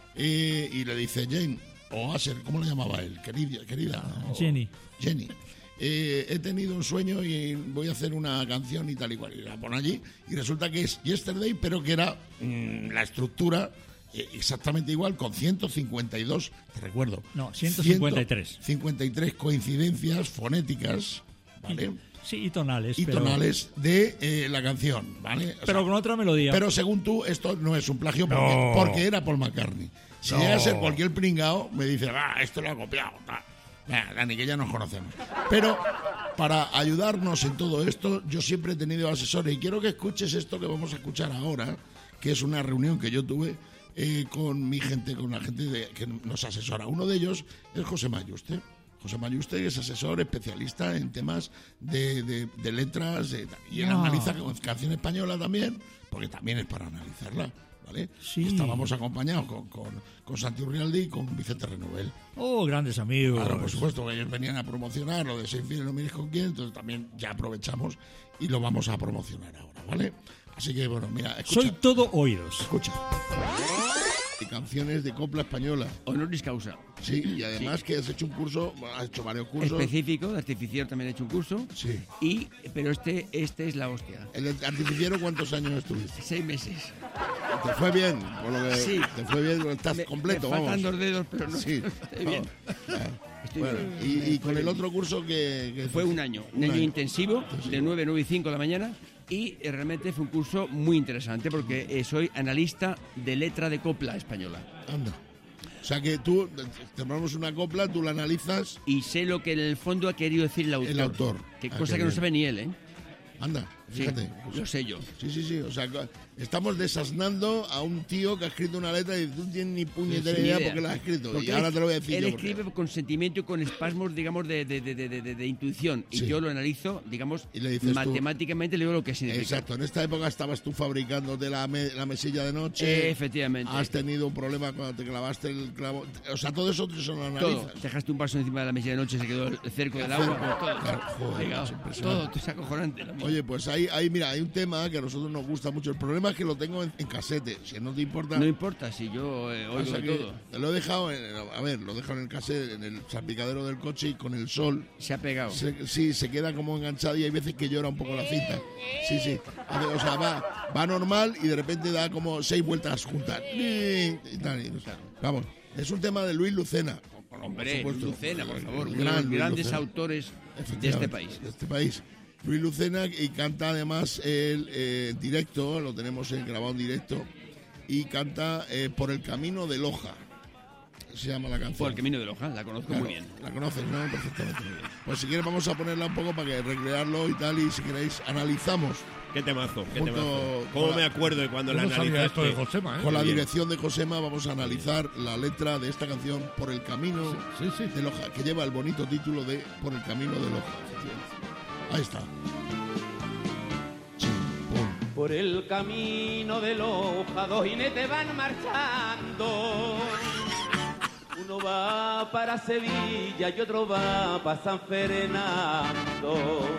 Eh, y le dice, Jane, o Asher, ¿cómo le llamaba él? Querida. querida o, Jenny. Jenny. Eh, he tenido un sueño y voy a hacer una canción y tal y cual. Y la pone allí y resulta que es Yesterday, pero que era mmm, la estructura... exactamente igual, con ciento cincuenta y dos, te recuerdo. No, ciento cincuenta y tres. ciento cincuenta y tres coincidencias fonéticas, ¿vale? Sí, y tonales. Y pero... tonales de eh, la canción, ¿vale? O pero sea, con otra melodía. Pero según tú, esto no es un plagio porque, no. porque era Paul McCartney. Si no. llega a ser cualquier pringao, me dice, ah, esto lo ha copiado. Nah, Dani, que ya nos conocemos. Pero para ayudarnos en todo esto, yo siempre he tenido asesores y quiero que escuches esto que vamos a escuchar ahora, que es una reunión que yo tuve Eh, con mi gente, con la gente de, que nos asesora. Uno de ellos es José Mayuste. José Mayuste es asesor especialista en temas de, de, de letras de, y él no. analiza canción española también, porque también es para analizarla, ¿vale? Sí. Estábamos acompañados con, con, con Santi Urrialde y con Vicente Renovel. Oh, grandes amigos. Claro, por supuesto, que ellos venían a promocionar lo de Ser Infiel, no mires con quién, entonces también ya aprovechamos y lo vamos a promocionar ahora, ¿vale? Así que, bueno, mira, escucha. Soy todo oídos. Escucha. Y canciones de copla española. Honoris causa. Sí, y además sí. que has hecho un curso, has hecho varios cursos. Específico, de artificiero también he hecho un curso. Sí. Y, pero este, este es la hostia. ¿El artificiero cuántos años estuviste? Seis meses. ¿Te fue bien? Por lo que sí. ¿Te fue bien? Estás me, completo, me vamos. faltan dos dedos, pero no. Sí. Estoy bien. Ah, Estoy bueno, bien. Y, y con el otro curso que... que fue un año. Un, un año, año intensivo, sí. de nueve, nueve y cinco de la mañana. Y eh, realmente fue un curso muy interesante porque eh, soy analista de letra de copla española. Anda. O sea que tú, te tomamos una copla, tú la analizas... Y sé lo que en el fondo ha querido decir el autor. El autor. Que ah, cosa que bien. no sabe ni él, ¿eh? Anda, fíjate. Sí, lo sé yo. Sí, sí, sí. O sea, estamos desasnando a un tío que ha escrito una letra y tú no tienes ni puñetera sí, idea porque la ha escrito. Porque y ahora te lo voy a decir él yo. Él escribe porque... con sentimiento y con espasmos, digamos, de, de, de, de, de, de intuición. Y sí. yo lo analizo, digamos, y le matemáticamente tú... le digo lo que significa. Exacto. En esta época estabas tú fabricándote la, me, la mesilla de noche. Eh, efectivamente. Has tenido un problema cuando te clavaste el clavo. O sea, todo eso tú se lo analizas. Todo. Dejaste un vaso encima de la mesilla de noche, se quedó el cerco del agua. Todo. Claro, joder, todo, todo. Es acojonante. Oye, pues ahí Ahí, ahí, mira, hay un tema que a nosotros nos gusta mucho. El problema es que lo tengo en, en casete. Si no te importa. No importa, si yo eh, oigo de todo. Lo he dejado, en, a ver, lo he dejado en el casete, en el salpicadero del coche y con el sol. Se ha pegado. Se, sí, se queda como enganchado y hay veces que llora un poco la cinta. Sí, sí. O sea, va, va normal y de repente da como seis vueltas juntas. Y tal, y, o sea, vamos, es un tema de Luis Lucena. Hombre, Luis Lucena, por favor, uno de gran los grandes Lucena. autores de este país. De este país. Luis Lucena, y canta además el eh, directo, lo tenemos en grabado en directo, y canta eh, Por el camino de Loja, se llama la canción. Por el camino de Loja, la conozco Claro, muy bien. La conoces, ¿no? Perfectamente. Pues si quieres vamos a ponerla un poco para que recrearlo y tal, y si queréis analizamos. Qué temazo, qué Junto temazo. ¿Cómo con me la- acuerdo de cuando la Yo no sabía esto analizaste? de Josema, ¿eh? Con la Bien. dirección de Josema vamos a analizar la letra de esta canción Por el camino Sí, sí. de Loja, que lleva el bonito título de Por el camino de Loja. Ahí está. Por el camino de Loja dos jinetes van marchando. Uno va para Sevilla y otro va para San Fernando.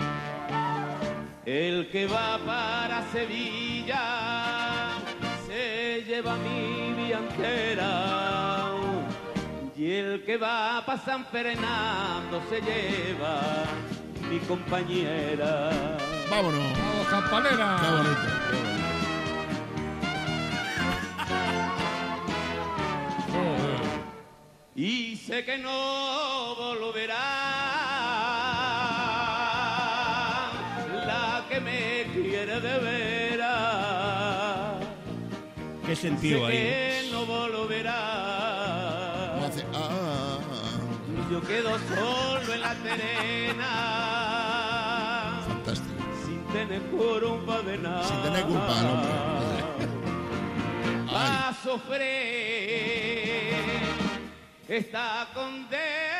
El que va para Sevilla se lleva mi vida entera. Y el que va para San Fernando se lleva mi compañera. Vámonos. ¡Vamos, campanera! Qué bonito, qué bonito. Y sé que no volverá la que me quiere de veras. ¿Qué sentido Sé hay? que no volverá. No hace- ah, ah, ah, Yo quedo solo en la terena ah. Fantástico. sin tener culpa de nada. Sin tener culpa el hombre. Va a sufrir esta condena.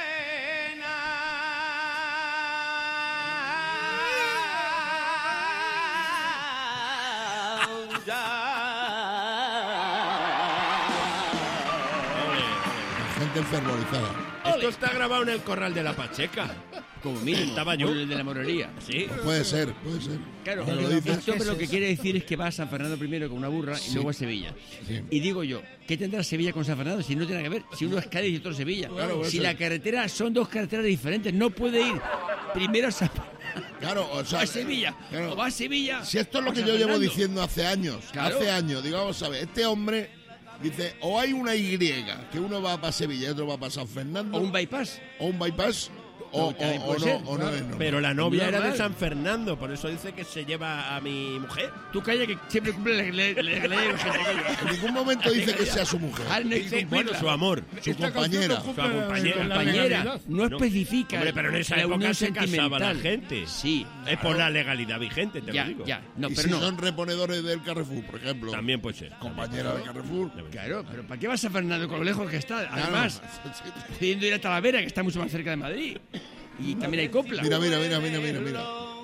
La gente enfermorizada. Esto está grabado en el corral de la Pacheca. Como mínimo, Estaba yo. por el de la morería. Sí. Puede ser, puede ser. Claro, Ahora lo dices. esto pero lo que quiere decir es que va a San Fernando primero con una burra Sí. y luego a Sevilla. Sí. Y digo yo, ¿qué tendrá Sevilla con San Fernando si no tiene que ver? Si uno es Cádiz y otro es Sevilla. Claro, si eso. la carretera son dos carreteras diferentes, no puede ir primero a San Fernando. Claro, o sea, a Sevilla. claro. O va a Sevilla. Si esto es o lo a que San yo llevo Fernando. diciendo hace años, Claro. hace años, digo, vamos a ver, este hombre dice, o hay una Y, que uno va para Sevilla y otro va para San Fernando, O un bypass. o un bypass, o, No, también o- puede o ser, no, o no es normal. Pero la novia era de Normal. San Fernando, por eso dice que se lleva a mi mujer. Tú calla que siempre cumple la ley. En ningún momento dice que sea su mujer, Bueno, su amor. su compañera. Su compañera. Compañera, no No. especifica. Hombre, pero en esa la época unión se casaba la sentimental. gente. Sí. Es por la legalidad vigente, te Ya, lo digo. ya. No, y pero si no. son reponedores del Carrefour, por ejemplo, También puede ser. compañera de Carrefour. Claro, pero ¿para qué vas a Fernando con lo lejos que está? Además, Claro. pidiendo ir a Talavera, que está mucho más cerca de Madrid. Y también hay copla. Mira, mira, mira, mira, mira, mira.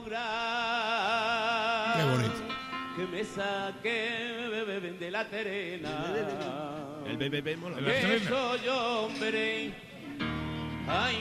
Qué bonito. Que me saque bebé de la terena. El bebé mola. Que soy hombre. Ay,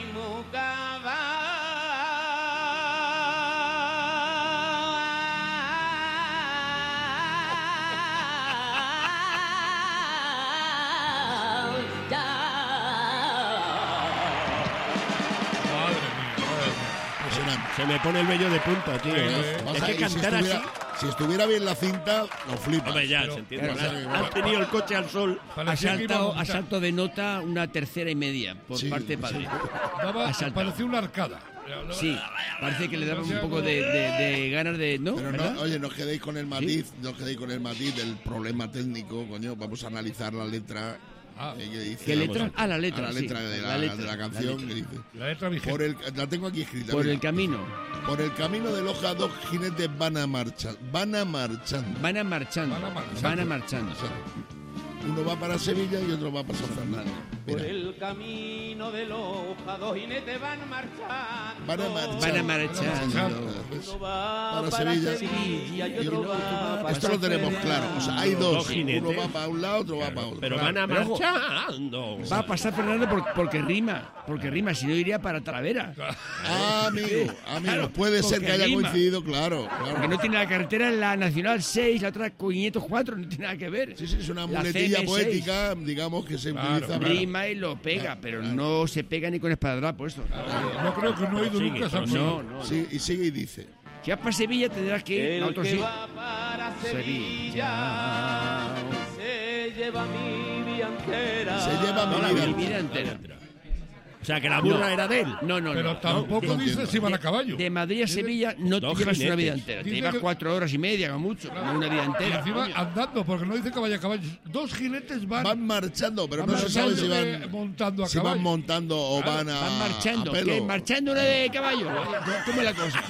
Impresionante. Se me pone el vello de punta, tío. Vamos Es a que ver, si cantar así. estuviera, si estuviera bien la cinta, lo flipas. Hombre, ya, Pero- se entiende. Claro, Has- sí, has bueno. tenido el coche al sol. Ha Parecía que iba a saltado, ha vomitar. saltado de nota una tercera y media por Sí, parte de sí. padre. Daba- Ha saltado. parecía una arcada. Sí, parece que le daba un poco de, de- de ganas de... ¿No? Pero ¿Verdad? no, oye, no os quedéis con el matiz, no os quedéis con el matiz del problema técnico, coño. Vamos a analizar la letra. Ah. eh, que dice, ¿Qué vamos letra? a- Ah, la letra, a la sí. letra de la, La letra, de la la canción letra. que dice. La letra vigente. Por el, la tengo aquí escrita. Por mira. el camino. Por el camino de Loja, dos jinetes van a marchar. Van a marchando. Van a marchando. Van a marchando. Van a marchando. Uno va para Sevilla y otro va para San Fernando. mira. Por el camino de Loja, dos jinetes van marchando. Van a marchar. Van a marchar. Uno va Para para Sevilla. Sevilla y otro va para Esto lo San tenemos Fernando. claro. O sea, hay dos. Dos jinetes. Uno va para un lado, otro va para otro. Pero Claro. van a Pero ojo, marchando. Va a pasar Fernando por- porque rima, porque rima, si no iría para Talavera. Ah, amigo, amigo. Claro, puede ser porque que haya rima. coincidido, claro. claro. Porque no tiene la carretera en la Nacional seis, la otra con quinientos cuatro, no tiene nada que ver. Sí, sí, es una La muletilla C M seis. poética, digamos, que se Claro, utiliza. Rima y lo pega, pero no se pega ni con espadadrapo esto. No creo que no he ido Sigue, nunca a San prosigue. No, no. Sí, y sigue y dice. Si vas para Sevilla tendrás que ir a El otro que sitio. va para Sevilla se lleva mi vida entera. Se lleva mi No, la vida. mi vida entera. O sea, que la burra No. era de él. No, no, Pero no. tampoco no dice entiendo. si van a caballo. De Madrid a Sevilla no te Dos llevas una jinetes. vida entera. Te Dice llevas que- cuatro horas y media, como mucho. No una vida Y entera. encima coño. andando, porque no dice que vaya a caballo. Dos jinetes van, Van marchando, pero van no se sabe si marchando, van, eh, montando a si van caballo. montando o Claro, van a. Van marchando. a pelo. ¿Qué? ¿Marchando una de caballo? ¿Cómo es la cosa?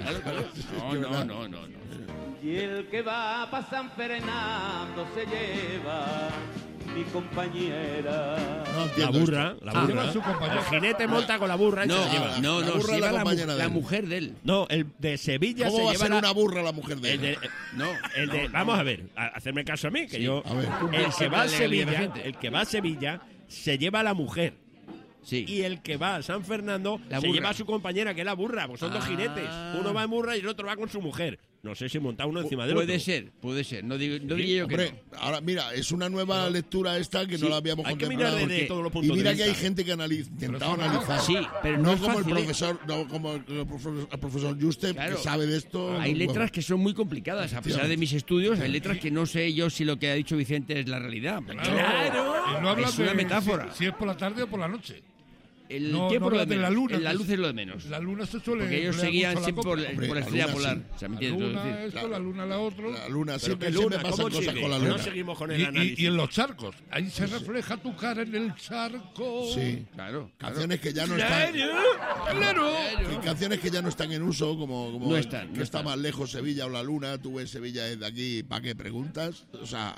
No, no, no, no. no. Y el que va para San Fernando se lleva mi compañera. No La entiendo burra, esto. la Ah, burra. lleva su compañero. El jinete monta con la burra y No, se la lleva. no, La no. burra se es la lleva la, mu- compañera de la él. mujer de él. No, el de Sevilla ¿Cómo se va a lleva ser la... una burra la mujer de El él? de, No. el de, no, vamos no. a ver, a- hacerme caso a mí, que Sí, yo, a ver. el que va a la legalidad Sevilla, vigente. el que va a Sevilla se lleva a la mujer Sí. y el que va a San Fernando La se burra. lleva a su compañera que es la burra, pues son dos Ah. jinetes, uno va en burra y el otro va con su mujer. No sé si monta uno encima del Puede otro. ser, puede ser. No, digo, no diría yo que Hombre, ahora mira, es una nueva lectura esta que Sí, no la habíamos hay que contemplado. mirar desde porque- todos los y puntos de mira que vista. hay gente que analiza, intentado eso no- analizar. Sí, pero no no es como fácil, el ¿eh? profesor, no como el profesor, el profesor Juste, Claro. que sabe de esto. hay bueno. letras que son muy complicadas. A pesar de mis estudios, hay letras que no sé yo si lo que ha dicho Vicente es la realidad. Claro. Y no hablan Es una de metáfora. Si, si es por la tarde o por la noche. El No, tiempo no es lo hablan de de la menos. luna. La que luz es lo de menos. La luna se suele. Porque ellos emplear seguían mucho la siempre por, copla. Hombre, por la la estrella luna polar. sí. O sea, ¿me La entiendes? luna Quiero decir? esto, la luna la otro. La luna, Pero siempre, que siempre luna, pasan ¿cómo cosas sigue? con la No luna. seguimos con Y, el y- análisis. y en los charcos. Ahí se refleja tu cara en el charco. Sí. Claro. Canciones que ya no están. Claro. que Canciones que ya no están en uso, como, como No el- están, que no está están. más lejos Sevilla o la luna, tú ves Sevilla desde aquí, ¿para qué preguntas? O sea,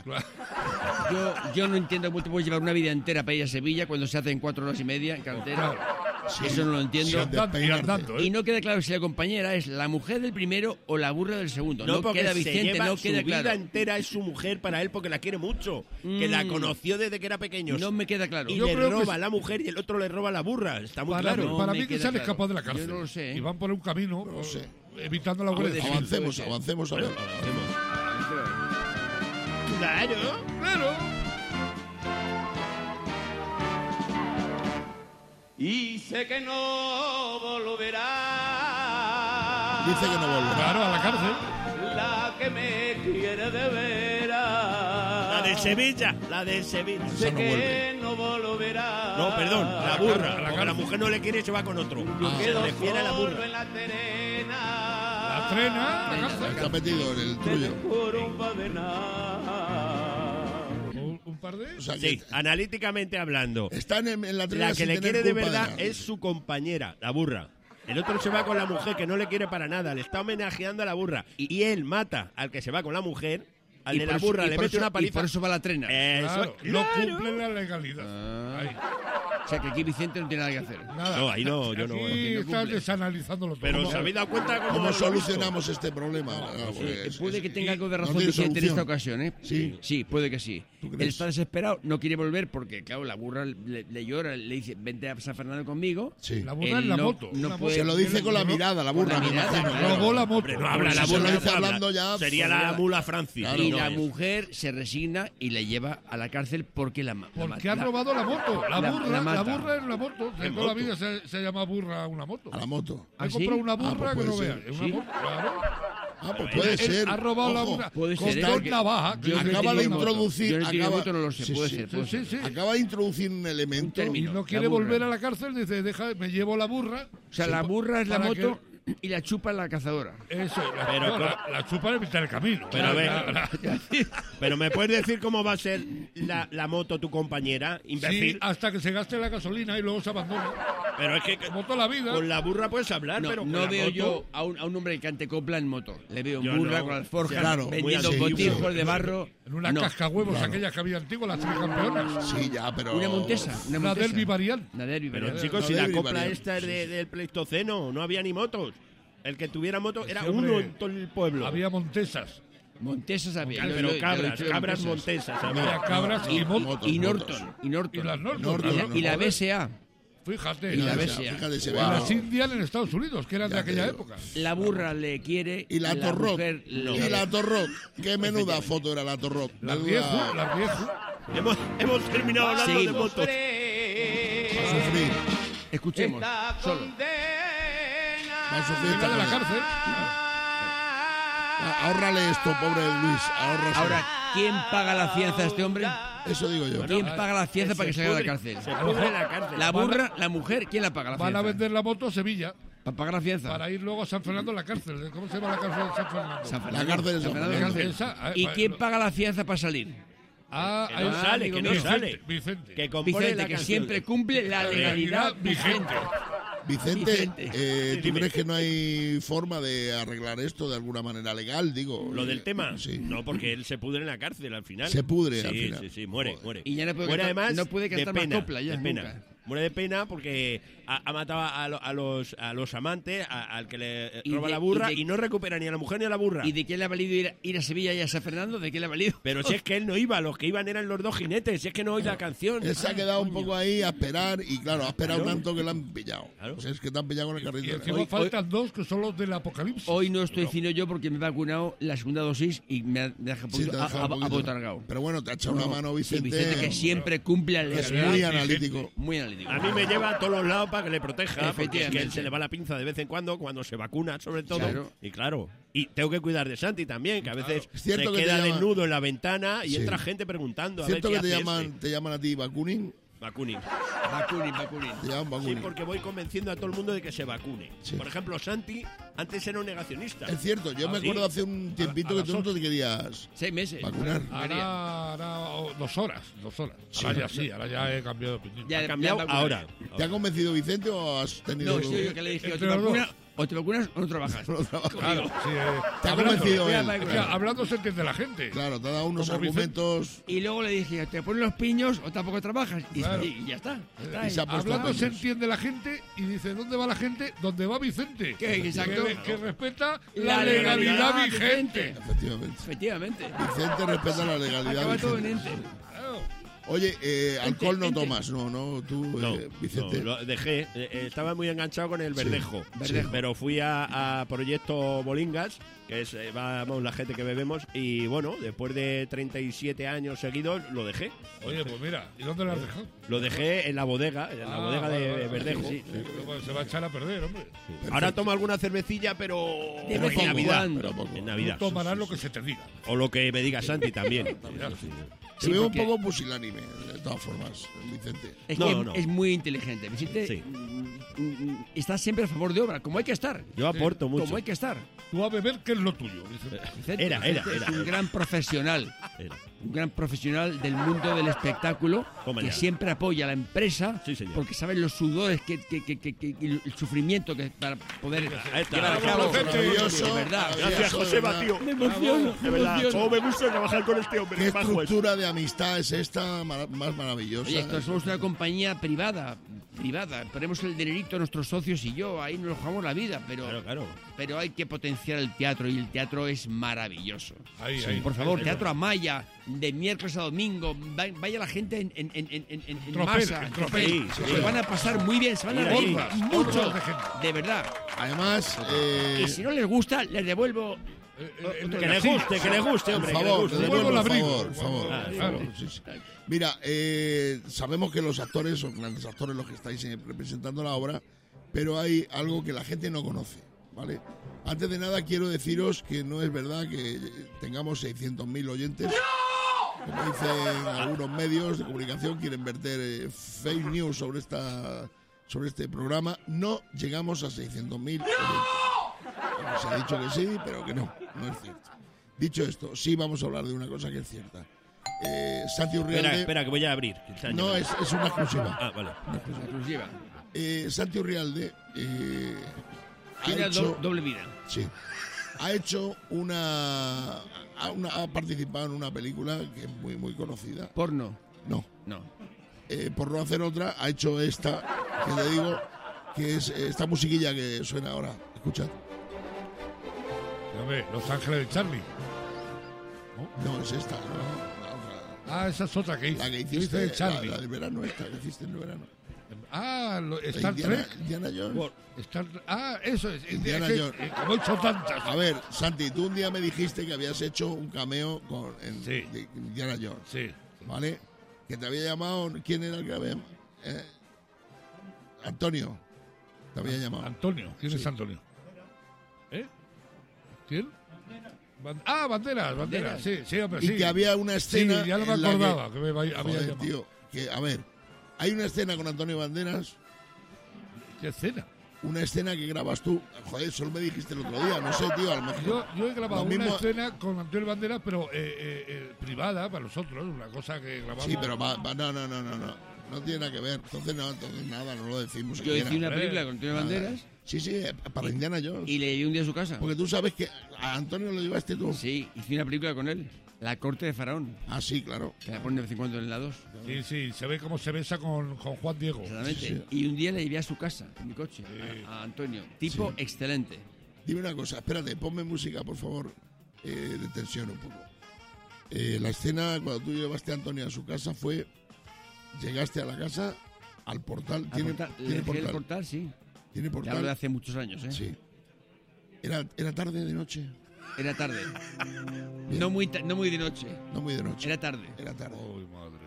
Yo, yo no entiendo cómo te puedes llevar una vida entera para ir a Sevilla cuando se hace en cuatro horas y media en carretera. Eso no lo entiendo. sin despeinarte. Y andando, ¿eh? Y no queda claro si la compañera es la mujer del primero o la burra del segundo. No, porque queda se Vicente, lleva no su queda vida claro. entera es su mujer para él porque la quiere mucho, que la Mm. conoció desde que era pequeño. No me queda claro. y Yo le creo que roba es- la mujer y el otro le roba la burra. Está muy Para, claro. No para me mí que queda se han claro. escapado de la Yo cárcel. no lo sé, ¿eh? Y van por un camino no sé. evitando la Puede Guardia ser. Civil. Avancemos, ser. avancemos a ver. Claro. Claro. Y sé que no volverá. Dice que no volverá. Claro, a la cárcel. La que me quiere de veras. La de Sevilla, la de Sevilla. Sé no que vuelve. no volverá. No, perdón, la burra. a la Porque la cárcel. mujer no le quiere y se va con otro. Yo Se quedo refiere a la solo burra. en la terena. La trena, la cárcel. Está metido en el Te trullo. descubro un badenar. Un, un par de. O sea, que Sí, analíticamente hablando. están en, en la trena La que sin le tener quiere de culpa verdad nada. es su compañera, la burra. El otro se va con la mujer que no le quiere para nada, le está homenajeando a la burra. Y él mata al que se va con la mujer, al Y de por la eso- burra y le por mete eso- una Y paliza. por eso va la trena. Eso, Claro, no claro. cumple la legalidad. Ah. Ahí. O sea, que aquí Vicente no tiene nada que hacer. Nada. No, ahí no, yo no. Aquí aquí no estás cumple. desanalizándolo todo. Pero ¿Cómo? ¿os habéis dado cuenta cómo, ¿Cómo lo he visto? solucionamos este problema? Ah, Sí, pues, puede es- que tenga algo de no razón tiene Vicente en esta solución. ocasión, ¿eh? Sí. Sí, puede que sí. ¿Tú Él crees? está desesperado, no quiere volver porque, claro, la burra le, le llora, le dice, vente a San Fernando conmigo. Sí. La burra Él en la no- moto. no La puede- Se lo dice con la mirada, la burra, la me mirada, imagino. claro. Robó la moto. Hombre, no habla Si la se lo burra. dice no habla. hablando ya, Sería pues, la ya. mula Francis. Claro. Y no la es. mujer se resigna y le lleva a la cárcel porque la ma- la Porque ha la- robado la moto. La, la- burra, la la, mata. burra en la moto. De ¿Qué toda la moto? vida se, se llama burra una moto. A la moto. Ha ¿Ah, sí? comprado una Ah, burra pues que no puede veas. ser. Es una ¿Sí? moto, claro. Ah, pues puede Él ser. ha robado la Ojo, burra puede con ser, ¿eh? dos Que- navajas. yo no he acaba tenido de moto. introducir. Yo no he tenido acaba- moto, no lo sé, Sí, puede sí. ser, puede Sí, sí, ser. sí. Acaba de introducir un elemento. Y término. no quiere La burra. volver a la cárcel. Dice, deja, me llevo la burra. O sea, la burra es la para moto y la chupa la cazadora. Eso, la, Pero no, ¿cómo? la, la chupa en mitad del camino. Pero a ver, La- la- pero ¿me puedes decir cómo va a ser la, la moto tu compañera, sí, imbécil? hasta que se gaste la gasolina y luego se abandona. Pero es que como toda la vida. Con la burra puedes hablar, No, pero con no la veo moto- yo a un, a un hombre que cante copla en moto. Le veo en Yo burra no. con alforjas, Claro, vendiendo muy botijos antiguo. de barro. En una No. cascahuevos, Claro. aquellas que había antiguas, las tricampeonas. Sí, ya, pero... Una montesa. Una, Una montesa. Derby variant. Una Derby Pero variant. chicos, no si la debe copla variar. esta es de- del Pleistoceno, no había ni motos. El que tuviera moto era Sí, hombre. uno en todo el pueblo. Había montesas. Montesas había. Pero yo- yo- yo he cabras, dicho cabras montesas. montesas. Había había. cabras y, No, motos. motos, Y motos. Norton. Y Norton. Y las Norton. Norton, Y la- y la Joder. B S A. Fíjate. Y la Fíjate, B S A. fíjate, se Y ve, las ¿no? Indian en Estados Unidos, que eran Ya de te aquella digo. época. La burra le quiere. Y la Torrock. mujer le- Y la Torrock. Qué menuda foto era la Torrock. La Menuda- viejo, la viejo. Hemos, hemos terminado hablando de Seguimos. motos. Va a sufrir. Escuchemos. Esta Solo. condena. Va a sufrir. Venga de la esta- cárcel. Ah, Ahórrale esto, pobre Luis. Ahórraselo. Ahora, ¿quién paga la fianza a este hombre? Eso digo yo. ¿Quién paga la fianza para que se salga de la pudre, cárcel? Se pudre en la cárcel. La burra, la mujer, ¿quién la paga la Van a fianza? vender la moto a Sevilla ¿Para pagar la fianza? para ir luego a San Fernando a la cárcel. ¿Cómo se llama la cárcel de San Fernando? San La Fernando. cárcel de San Fernando de Fernando. cárcel. Esa, eh, ¿Y pa- quién lo- paga la fianza para salir? Ah, Que ahí no está. sale, que no Vicente, sale. Vicente. Que compone Vicente, la que canción. siempre cumple la legalidad vigente. Vicente, Vicente. eh, ¿tú Dime. crees que no hay forma de arreglar esto de alguna manera legal? Digo. ¿Lo eh, del tema? Sí. No, porque él se pudre en la cárcel al final. Se pudre sí, al final. Sí, sí, muere, Joder. muere. Y ya no puede muere cantar- además no puede cantar de más pena, copla ya, de pena. nunca. Muere de pena porque ha, ha matado a, lo- a los, a los amantes, a- al que le Y roba de- la burra, y y, de- no recupera ni a la mujer ni a la burra. ¿Y de qué le ha valido ir, ir a Sevilla y a San Fernando? ¿De qué le ha valido? Pero si es que él no iba, los que iban eran los dos jinetes, si es que no oye la canción. Él se ha quedado un poco ahí a esperar y claro, ha esperado Claro. tanto que lo han pillado. Claro. O sea, es que te han pillado con el Y carrito. encima Hoy- faltan dos que son los del apocalipsis. Hoy no estoy fino yo porque me he vacunado la segunda dosis y me ha- me deja un Sí, poquito te ha dejado a- un a- poquito. abotargado. Pero bueno, te ha echado una mano Sí, Vicente. Vicente, que siempre cumple la que es legalidad. muy vigente. analítico. Muy analítico. A mí me lleva a todos los lados para que le proteja, porque es que Efectivamente. él se le va la pinza de vez en cuando, cuando se vacuna sobre todo. Claro. Y claro, y tengo que cuidar de Santi también, que a veces Es se cierto que te queda llama- desnudo en la ventana y Sí. entra gente preguntando a ver ¿Cierto qué que te hace llaman, este. te llaman a ti vacuning? Vacuning. Vacunin, vacunin. Te llaman Sí, vacuning. porque voy convenciendo a todo el mundo de que se vacune. Sí. Por ejemplo, Santi antes era un negacionista. Es cierto, yo ¿Ah, me sí? acuerdo hace un tiempito a que las tú no ocho. te querías Seis meses. vacunar. Ahora, ahora oh, dos horas, dos horas. Ahora ya sí, ahora ya he cambiado de opinión. Ya, Ha ya cambiado vacuna. ahora. ¿Te ha convencido Vicente o has tenido... No, soy yo que le dije, o te, Entre los vacuna- dos. o te vacunas o no trabajas. Claro, sí, eh, Te ha hablando- convencido él. es que hablando se entiende la gente. Claro, te ha dado unos Como Vicente. argumentos... Y luego le dije, te pones los piños o tampoco trabajas. Y, Claro. y ya está. ya está Y ahí. se ha puesto Hablando se años. entiende la gente y dice, ¿dónde va la gente? ¿Dónde va Vicente? Que- exacto. Que, que respeta La la, legalidad, legalidad vigente. Efectivamente. Efectivamente. Vicente respeta la legalidad Acaba todo en vigente. ente. Claro. Oye, eh, alcohol no ente. tomas, no, no, tú, No, eh, Vicente. no, lo dejé. Eh, eh, estaba muy enganchado con el verdejo. Verdejo. Pero fui a, a Proyecto Bolingas, que es eh, vamos, la gente que bebemos, y bueno, después de treinta y siete años seguidos, lo dejé. Oye, pues mira, ¿y dónde lo has dejado? Lo dejé en la bodega, en la Ah, bodega vale, de vale, verdejo. sí, sí. Bueno, se va a echar a perder, hombre. Ahora tomo alguna cervecilla, pero De en vez en Navidad. cuando. Pero poco. En Tú Navidad. tomarás lo que se te diga. O lo que me diga Santi también. Mira. Se Sí, ve un porque- poco pusilánime, de todas formas, Vicente. Es No, que no. es muy inteligente. Vicente Sí. mm, mm, está siempre a favor de obra, como hay que estar. Yo aporto mucho. Como hay que estar. Tú a beber, ¿qué es lo tuyo? Vicente? Vicente, Era, Vicente era, es era, un era. gran profesional. Era. Un gran profesional del mundo del espectáculo Toma que ya. siempre apoya a la empresa Sí, señor. porque sabe los sudores que, que, que, que- que- y el sufrimiento que para poder Ahí está. llevar a Bravo, cabo. Vicente. Maravilloso, De verdad. Gracias, maravilloso, José de verdad. Batío. Me emociono, De me verdad, emociono. cómo me gusta trabajar con este hombre. ¿Qué qué majo es. estructura de amistad es esta mara- más maravillosa? Oye, Héctor, somos una compañía privada, privada. Ponemos el dinerito nuestros socios y yo, ahí nos jugamos la vida, pero, Claro, claro. pero hay que potenciar el teatro y el teatro es maravilloso. Ahí, Sí, ahí. por favor, Ahí, Teatro Amaya, de miércoles a domingo, va- vaya la gente en, en, en, en, en- en Tropel, masa, en en tropel. tropel. Sí, Se sí. van a pasar muy bien, se van a Mira, reír hordas, mucho, hordas de gente. de verdad. Además, eh, Y si no les gusta, les devuelvo. Eh, eh, otro Que le sí. guste, que le guste, por hombre. que le favor, guste. te Devuelvo devuelvo, el por abrigo. favor, por favor, Ah, por claro. favor, sí, sí. Mira, eh, sabemos que los actores son grandes actores los que estáis eh, representando la obra, pero hay algo que la gente no conoce, ¿vale? Antes de nada quiero deciros que no es verdad que tengamos seiscientos mil oyentes. Como dicen algunos medios de comunicación, quieren verter eh, fake news sobre esta sobre este programa. No llegamos a seiscientos mil oyentes. Se ha dicho que sí, pero que no, no es cierto. Dicho esto, sí vamos a hablar de una cosa que es cierta. Eh, Santi Urrialde... Espera, espera, que voy a abrir. No, es, es una exclusiva. Ah, vale. Exclusiva. eh, Santi Urrialde eh, ha Tiene hecho... do- doble vida. Sí. Ha hecho una, ha una- ha participado en una película que es muy muy conocida. ¿Porno? No. No. Eh, por no hacer otra, ha hecho esta, que te digo, que es esta musiquilla que suena ahora. Escuchad. Hombre, Los Ángeles de Charlie. No, es esta, no, la otra. Ah, esa es otra que hice. La que Yo hice hiciste, de la, Charlie. la del verano, esta que hiciste en el verano. Ah, lo- Star Indiana- Trek. Indiana Jones. Por- Star- ah, eso es. Indiana Es que, Jones. eh, como he hecho tantas. A ver, Santi, tú un día me dijiste que habías hecho un cameo con en, Sí. de Indiana Jones. Sí. ¿Vale? Que te había llamado. ¿Quién era el que había eh, Antonio. Te había llamado. Antonio. ¿Quién Sí. es Antonio? ¿Eh? ¿Quién? Ban- ah, Banderas, Banderas. Sí, sí, hombre, Y sí. que había una escena. Sí, ya no me en la acordaba que, me había Joder, llamado. tío, que, a ver, hay una escena con Antonio Banderas. ¿Qué escena? Una escena que grabas tú. Joder, solo me dijiste el otro día. No sé, tío, a lo mejor. Yo, yo he grabado lo una mismo- escena con Antonio Banderas, pero eh, eh, eh, privada para nosotros, una cosa que grabamos. Sí, pero va, va- no, no, no, no, no. No tiene nada que ver. Entonces, no, entonces nada, no lo decimos. Yo siquiera. hice una película con Antonio Nada. Banderas. Sí, sí, eh, para Indiana Jones. Y le llevé un día a su casa. Porque tú sabes que a Antonio lo llevaste tú. Sí, hice una película con él. La corte de Faraón. Ah, sí, claro. Que la ponen de vez en cuando en la dos. Sí, sí, se ve cómo se besa con, con Juan Diego. Exactamente. Y un día le llevé a su casa, en mi coche, a, a Antonio. Tipo Sí. excelente. Dime una cosa, espérate, ponme música, por favor, eh, de tensión un poco. Eh, la escena cuando tú llevaste a Antonio a su casa fue, llegaste a la casa, al portal, Al tiene, portal, le tiene dejé portal, el portal, sí. tiene Ya portal. hablo de hace muchos años, ¿eh? Sí. Era, era tarde de noche. Era tarde. No muy, ta- no muy de noche. No muy de noche. Era tarde. Era tarde. Uy, madre.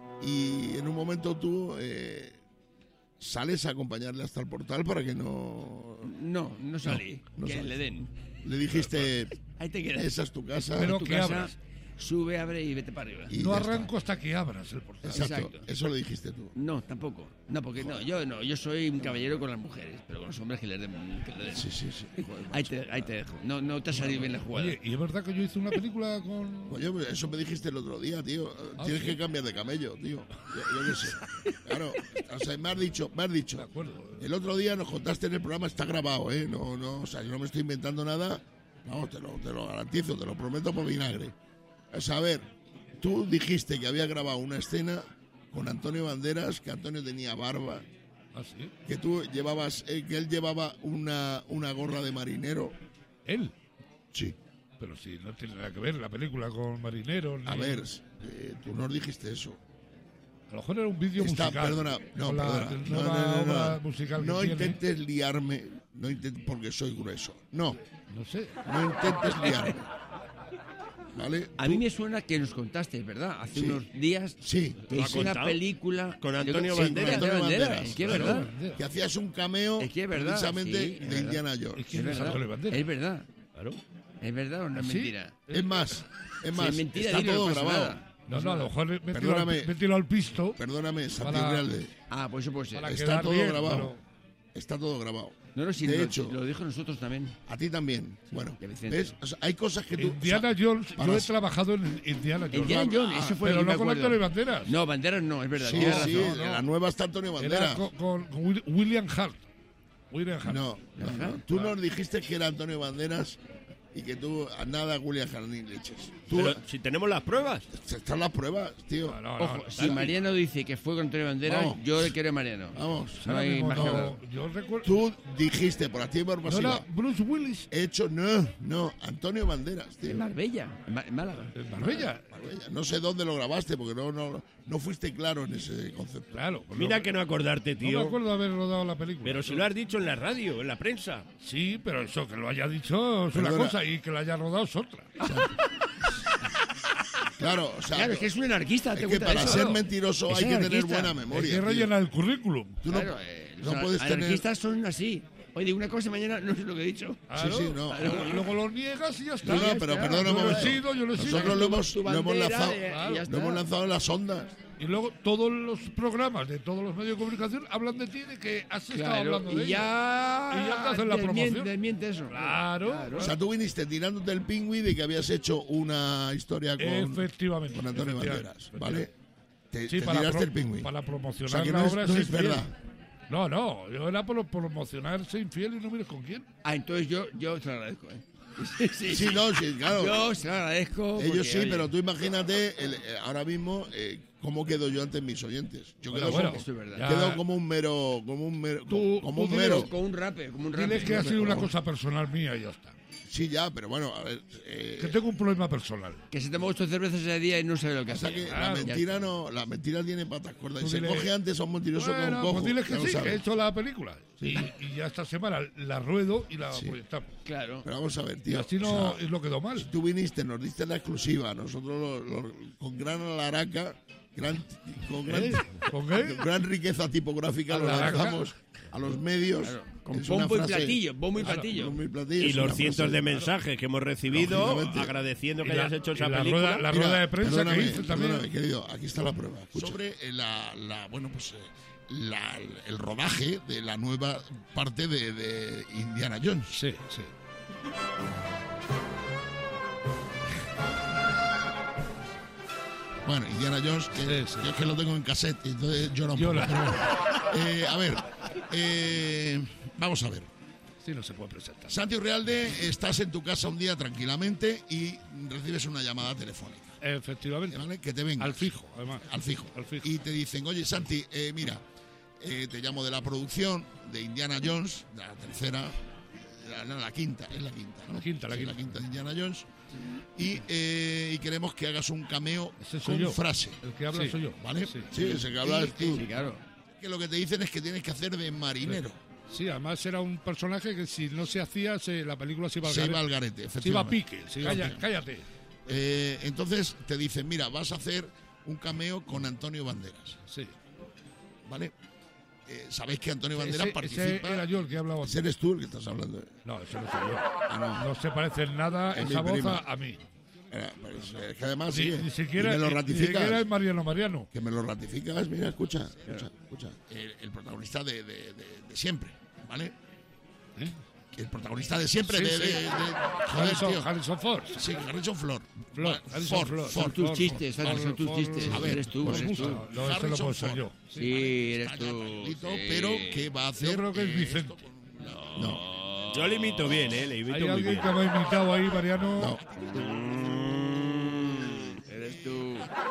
Y en un momento tú eh, sales a acompañarle hasta el portal para que no... No, no salí. no que salí. le den. Le dijiste, Ahí te quedas. esa es tu casa. Pero tu que casa, abras. Sube, abre y vete para arriba. Y No ya está. arranco hasta que abras el portal. Exacto, Exacto. eso lo dijiste tú. No, tampoco. No, porque no, yo no, yo soy un caballero con las mujeres, pero con los hombres que les den. Que les den. Sí, sí, sí. Joder, Ahí te, ahí te dejo. No, no te ha salido bien la jugada. Oye, ¿y es verdad que yo hice una película con...? Coño, pues eso me dijiste el otro día, tío. Ah, Tienes sí. que cambiar de camello, tío. Yo, yo qué sé. Claro, o sea, me has dicho, me has dicho. De acuerdo. El otro día nos contaste en el programa, está grabado, ¿eh? No, no, o sea, yo no me estoy inventando nada. No, te lo, te lo garantizo, te lo prometo por vinagre. O sea, a ver, tú dijiste que había grabado una escena con Antonio Banderas, que Antonio tenía barba, ¿Ah, sí? que tú llevabas, eh, que él llevaba una, una gorra de marinero. ¿Él? Sí. Pero sí, no tiene nada que ver la película con marineros. A ni- ver, eh, tú nos dijiste eso. A lo mejor era un vídeo Está, musical. perdona, no, con la perdona. No, nueva no, no, obra no. musical que No tiene. intentes liarme, no intentes, porque soy grueso. No, No sé. no intentes liarme. ¿Vale? A mí me suena que nos contaste, ¿verdad? Hace Sí. unos días Sí. que ¿Lo ha hice una contado? película Con yo Antonio creo- sí, Banderas. con Antonio Banderas. Banderas. Es que es Claro. verdad. Que hacías un cameo Es que es verdad, precisamente sí, es de verdad. Indiana ¿Y Jones. quién Es es verdad. Antonio Banderas? Es verdad. Claro. Es verdad o no es ¿Sí? mentira. Es más, es Si más, es mentira, está dilo, no todo pasa grabado. nada. No, no, a lo mejor me he tirado Perdóname. al- me he tirado al pisto. Perdóname, Santi Para- Realde. Ah, pues eso puede ser. Para Está quedar todo bien, grabado. pero- Está todo grabado. No, no, sí, De lo, hecho- lo dijo nosotros también. A ti también. Bueno, y a Vicente. ¿ves? O sea, hay cosas que tú... Indiana o sea, Jones, para- yo he trabajado en Indiana Jones. Indiana Jones, Ah, eso fue pero lo que no me con acuerdo. Antonio Banderas. No, Banderas no, es verdad. Sí, tienes sí, razón. en la nueva está Antonio Era Banderas. con, con- con Will- William Hart. William Hart. No, no, no. Tú nos dijiste que era Antonio Banderas y que tú a nada Julián Jardín leches. Tú, Pero si tenemos las pruebas. están las pruebas, tío. No, no, no, Ojo, no. si Mariano dice que fue con Antonio Banderas, Vamos. yo le quiero a Mariano. Vamos. No hay No, más que hablar. yo recuerdo. Tú dijiste por activa y por ¿No pasiva. era Bruce Willis He hecho, no, no, Antonio Banderas, tío. En Marbella, en Ma- en Málaga. en Marbella? Marbella. No sé dónde lo grabaste porque no, no, no fuiste claro en ese concepto. Claro. pues Mira no- que no acordarte, No me tío. acuerdo de haber rodado la película. Pero si lo has dicho en la radio, en la prensa. Sí, pero eso, que lo haya dicho es una Perdona. cosa y que lo haya rodado es otra. Claro, o sea, Claro, es que es un anarquista. es ¿te que gusta para eso? ser Claro. mentiroso Es hay que tener anarquista. buena Hay memoria. que tío. rellenar el currículum. Tú no, Claro, eh, no los puedes tener... anarquistas son así. Hoy digo una cosa y mañana no sé lo que he dicho. Claro, sí, no. claro, y luego lo niegas y ya está. No, no, pero está. perdona un Yo lo he momento. sido, yo lo he sido. Nosotros lo hemos, Tu lo hemos bandera, lanzado, eh, y ya lo está. hemos lanzado en las ondas. Y luego todos los programas de todos los medios de comunicación hablan de ti, de que has estado Claro, hablando de y ya, ellos. Y ya te hacen la desmiente- promoción. desmiente eso. Claro. O sea, tú viniste tirándote el pingüí de que habías hecho una historia con, Efectivamente. con Antonio efectivamente, Banderas, ¿vale? Te, Sí, te para, tiraste pro- el pingüí. para O promocionar sea, que la no es, obra. no sí, es verdad. No, no, yo era por promocionarse infiel y no mires con quién. Ah, entonces yo, yo te lo agradezco, ¿eh? Sí, sí, Sí, no, sí, claro. Yo se lo agradezco. Ellos porque, sí, oye, pero tú imagínate el, eh, ahora mismo eh, cómo quedo yo ante mis oyentes. Yo Bueno, quedo, bueno, como, eso es verdad. ya. quedo como un mero, como un mero, Tú- como tú un diles- mero. Como un rape, como un rape. Dile que ha sido una cosa personal mía y ya está. Sí, ya, pero bueno, a ver. eh, Que tengo un problema personal. Que se tomó ocho cervezas ese día y no sabe lo que o sea hace. que Claro. la mentira no, la mentira tiene patas cortas. Y Tú se dile- coge antes a un mentiroso Bueno, con un cojo. pues diles que ya lo sí, que he sabes. hecho la película. Y, y ya esta semana la ruedo y la Sí. proyectamos. Claro. Pero vamos a ver, Y tío. así o no sea, es lo quedó mal. tú viniste, nos diste la exclusiva. Nosotros lo- lo- con gran alaraca, gran, con gran, ¿Eh? ¿Con qué? con gran riqueza tipográfica lo Alaraca. lanzamos a los medios. Claro. Con Es una bombo y frase- platillo, bombo y Claro, platillo. bombo y platillo, Y es los una cientos frase- de mensajes que hemos recibido Lógicamente. agradeciendo que Y la- hayas hecho y esa la película. rueda- la Mira, rueda de prensa que perdóname, hice también. perdóname, querido, aquí está la prueba. Sobre eh, la, la- bueno, pues eh, la- el rodaje de la nueva parte de, de Indiana Jones. Sí, sí. Bueno, Indiana Jones, que, Sí, sí. yo es que lo tengo en cassette, y entonces llora un Llora. poco. pero bueno. Eh, a ver, eh, vamos a ver. Sí, no se puede presentar. Santi Urrealde, estás en tu casa un día tranquilamente y recibes una llamada telefónica. Efectivamente. ¿Vale? Que te vengas. Al fijo, además. Al fijo. Al fijo. Y te dicen, oye Santi, eh, mira, eh, te llamo de la producción de Indiana Jones, de la tercera, la, no, la quinta, es la quinta, ¿no? La quinta, la Sí, quinta. de Indiana Jones. Y, eh, y queremos que hagas un cameo Ese soy con yo. frase. El que habla Sí, soy yo. ¿Vale? Sí. Sí, ese que hablas Y- tú. Sí, claro. Que lo que te dicen es que tienes que hacer de marinero. Sí, además era un personaje que si no se hacía, se- la película se iba al Se garete. iba al garete, Se iba a efectivamente. pique. Se iba- Cállate. cállate. Eh, entonces te dicen, mira, vas a hacer un cameo con Antonio Banderas. Sí. ¿Vale? Eh, Sabéis que Antonio Banderas Ese, participa. ese era yo el que hablaba. Ese eres tú el que estás hablando. No, ese no soy yo. Ah, no. No se parece en nada Es esa mi voz prima. a, a mí. Mira, pues, es que además, Ni, sí, ni y siquiera, me lo ni- ni ratificas. siquiera es Mariano Mariano. Que me lo ratificas, mira, escucha, escucha, escucha. El, el protagonista de, de- de- de siempre, ¿vale? ¿Eh? El protagonista de siempre, Sí, de, sí. de- de- joder, Harrison, tío. Harrison Ford. Sí, Harrison Flor. Flor, Bueno, Harrison Ford, Flor. Ford. Son tus Ford, chistes, Ford, Santi, son tus Ford, chistes. A ver, eres tú, pues eres escucha. tú. No, ese lo Harrison puedo ser Ford. yo. Sí, eres Está ya tú. Carlito, Sí. pero que va a hacer. Yo creo que es eh, Vicente. esto con- No, Yo le imito bien, ¿eh? Le imito ¿Hay muy alguien bien. que me ha imitado ahí, Mariano? no. Mm, Eres tú.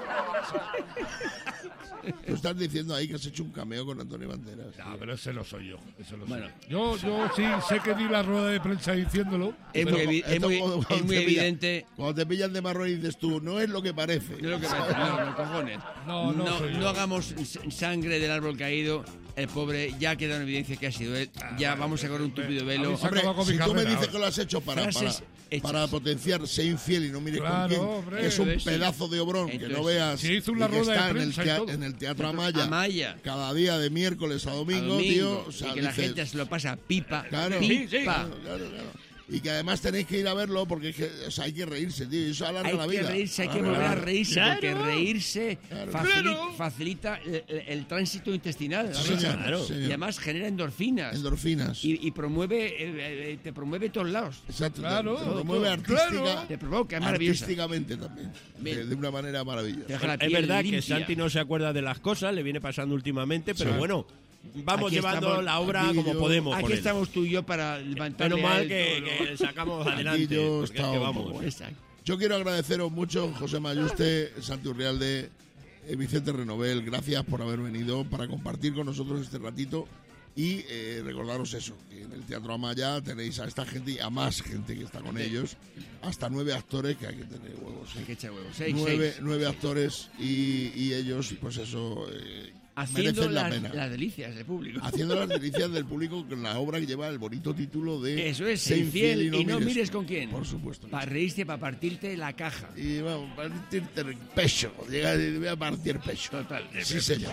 Tú estás diciendo ahí que has hecho un cameo con Antonio Banderas. No, pero ese no soy yo. Ese no soy Bueno. yo. Yo, yo sí sé que di la rueda de prensa diciéndolo. Es pero- muy, evi- es Esto muy, cuando- es cuando muy te pillan- evidente. Cuando te pillan de marrón y dices tú, no es lo que parece. No, lo que parece, no, no, cojones. No, no soy yo. no hagamos s- sangre del árbol caído. El pobre ya ha quedado en evidencia que ha sido él. Ya vamos a correr un tupido velo. A mí se Hombre, acaba con mi si tú me carrera dices ahora. que lo has hecho para, para, Frases hechas. para potenciar, sé infiel y no mires Claro, con quién, hombre. que es un Entonces, pedazo de obrón, que no entonces, veas. si hizo una y que rueda de está en el, prensa y tea- todo. en el Teatro Amaya, Amaya. cada día de miércoles a A domingo, domingo, tío. O sea, y que la dices, gente se lo pasa pipa. Claro, pipa. claro, claro, claro. Y que además tenéis que ir a verlo porque es que, o sea, hay que reírse, tío. y Eso alarga Hay la que vida. reírse, hay que Alarga volver la a vida. reírse, Claro. porque reírse Claro. facili- Claro. facilita el, el- el tránsito intestinal. Sí, ¿sabes? señor, Claro. señor. Y además genera endorfinas. Endorfinas. Y, y promueve, eh, eh, te promueve todos lados. Exacto, Claro, te promueve claro. artística, Te provoca, es maravillosa. artísticamente también. Bien. De, de una manera maravillosa. Te deja la Es piel verdad que limpia. Santi no se acuerda de las cosas, le viene pasando últimamente, pero Sí. bueno, vamos Aquí llevando estamos- la obra aquí como yo- podemos Aquí con él. estamos tú y yo para levantar. Menos mal que, que sacamos adelante. yo porque es estaba que un vamos. poco- Exacto. Yo quiero agradeceros mucho, José Mayuste, Santi Urrialde, eh, Vicente Renovel, gracias por haber venido para compartir con nosotros este ratito y eh, recordaros eso, que en el Teatro Amaya tenéis a esta gente y a más gente que está con ellos, hasta nueve actores, que hay que tener huevos. ¿eh? Hay que echar huevos. Seis, nueve, seis. nueve actores y, y ellos, pues eso, eh, Haciendo merecen la las, pena. las delicias del público. Haciendo las delicias del público con la obra que lleva el bonito título de Eso es, Sé ser infiel y no mires con quién. Por supuesto. Para reírse, para partirte la caja. Y vamos, partirte el pecho. Llega y voy a partir pecho. Total. Sí, señor.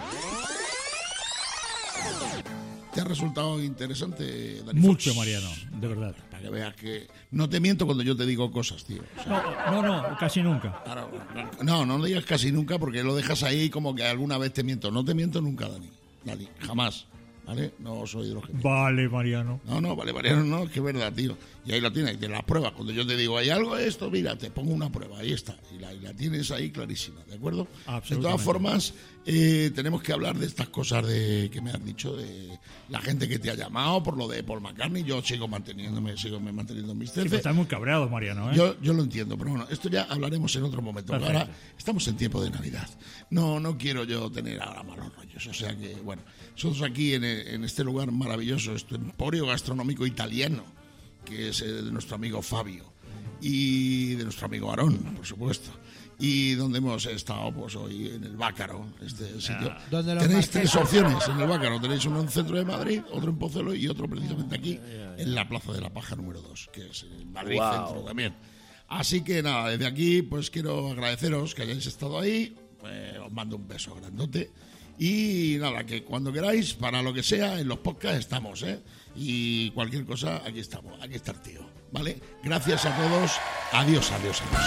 ¿Te ha resultado interesante, Dani Mucho, Fox? Mariano, de verdad. Para que veas que no te miento cuando yo te digo cosas, tío. O sea, No, no, no, casi nunca. claro, no, no lo digas casi nunca porque lo dejas ahí como que alguna vez te miento. No te miento nunca, Dani. Dani, jamás. ¿vale? No soy de los que... Vale, Mariano. No, no, vale, Mariano, no, es que es verdad, tío. Y ahí lo tienes, de las pruebas. Cuando yo te digo, hay algo de esto, mira, te pongo una prueba, ahí está. Y la, y la tienes ahí clarísima, ¿de acuerdo? De todas formas, eh, tenemos que hablar de estas cosas de que me has dicho, de la gente que te ha llamado por lo de Paul McCartney. Yo sigo manteniéndome, sigo me manteniendo en mis Sí, estás muy cabreado, Mariano, ¿eh? Yo, yo lo entiendo, pero bueno, esto ya hablaremos en otro momento. Ahora estamos en tiempo de Navidad. No, no quiero yo tener ahora malos rollos. O sea que, bueno, nosotros aquí en, en este lugar maravilloso, este emporio gastronómico italiano, que es de nuestro amigo Fabio y de nuestro amigo Aarón, por supuesto, y donde hemos estado pues hoy en el Bácaro, este sitio. Ah, ¿Dónde tenéis tres opciones en el Bácaro, tenéis uno en el centro de Madrid, otro en Pozuelo y otro precisamente aquí en la Plaza de la Paja número dos, que es en Madrid Wow. centro también. Así que nada, desde aquí pues quiero agradeceros que hayáis estado ahí, eh, os mando un beso grandote. Y nada, que cuando queráis, para lo que sea, en los podcasts estamos, ¿eh? Y cualquier cosa, aquí estamos, aquí está el tío, ¿vale? Gracias a todos, adiós, adiós, adiós,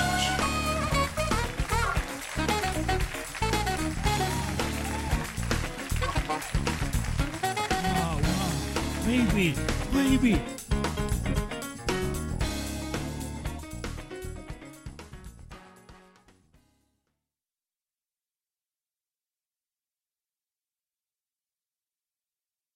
adiós. Baby, baby,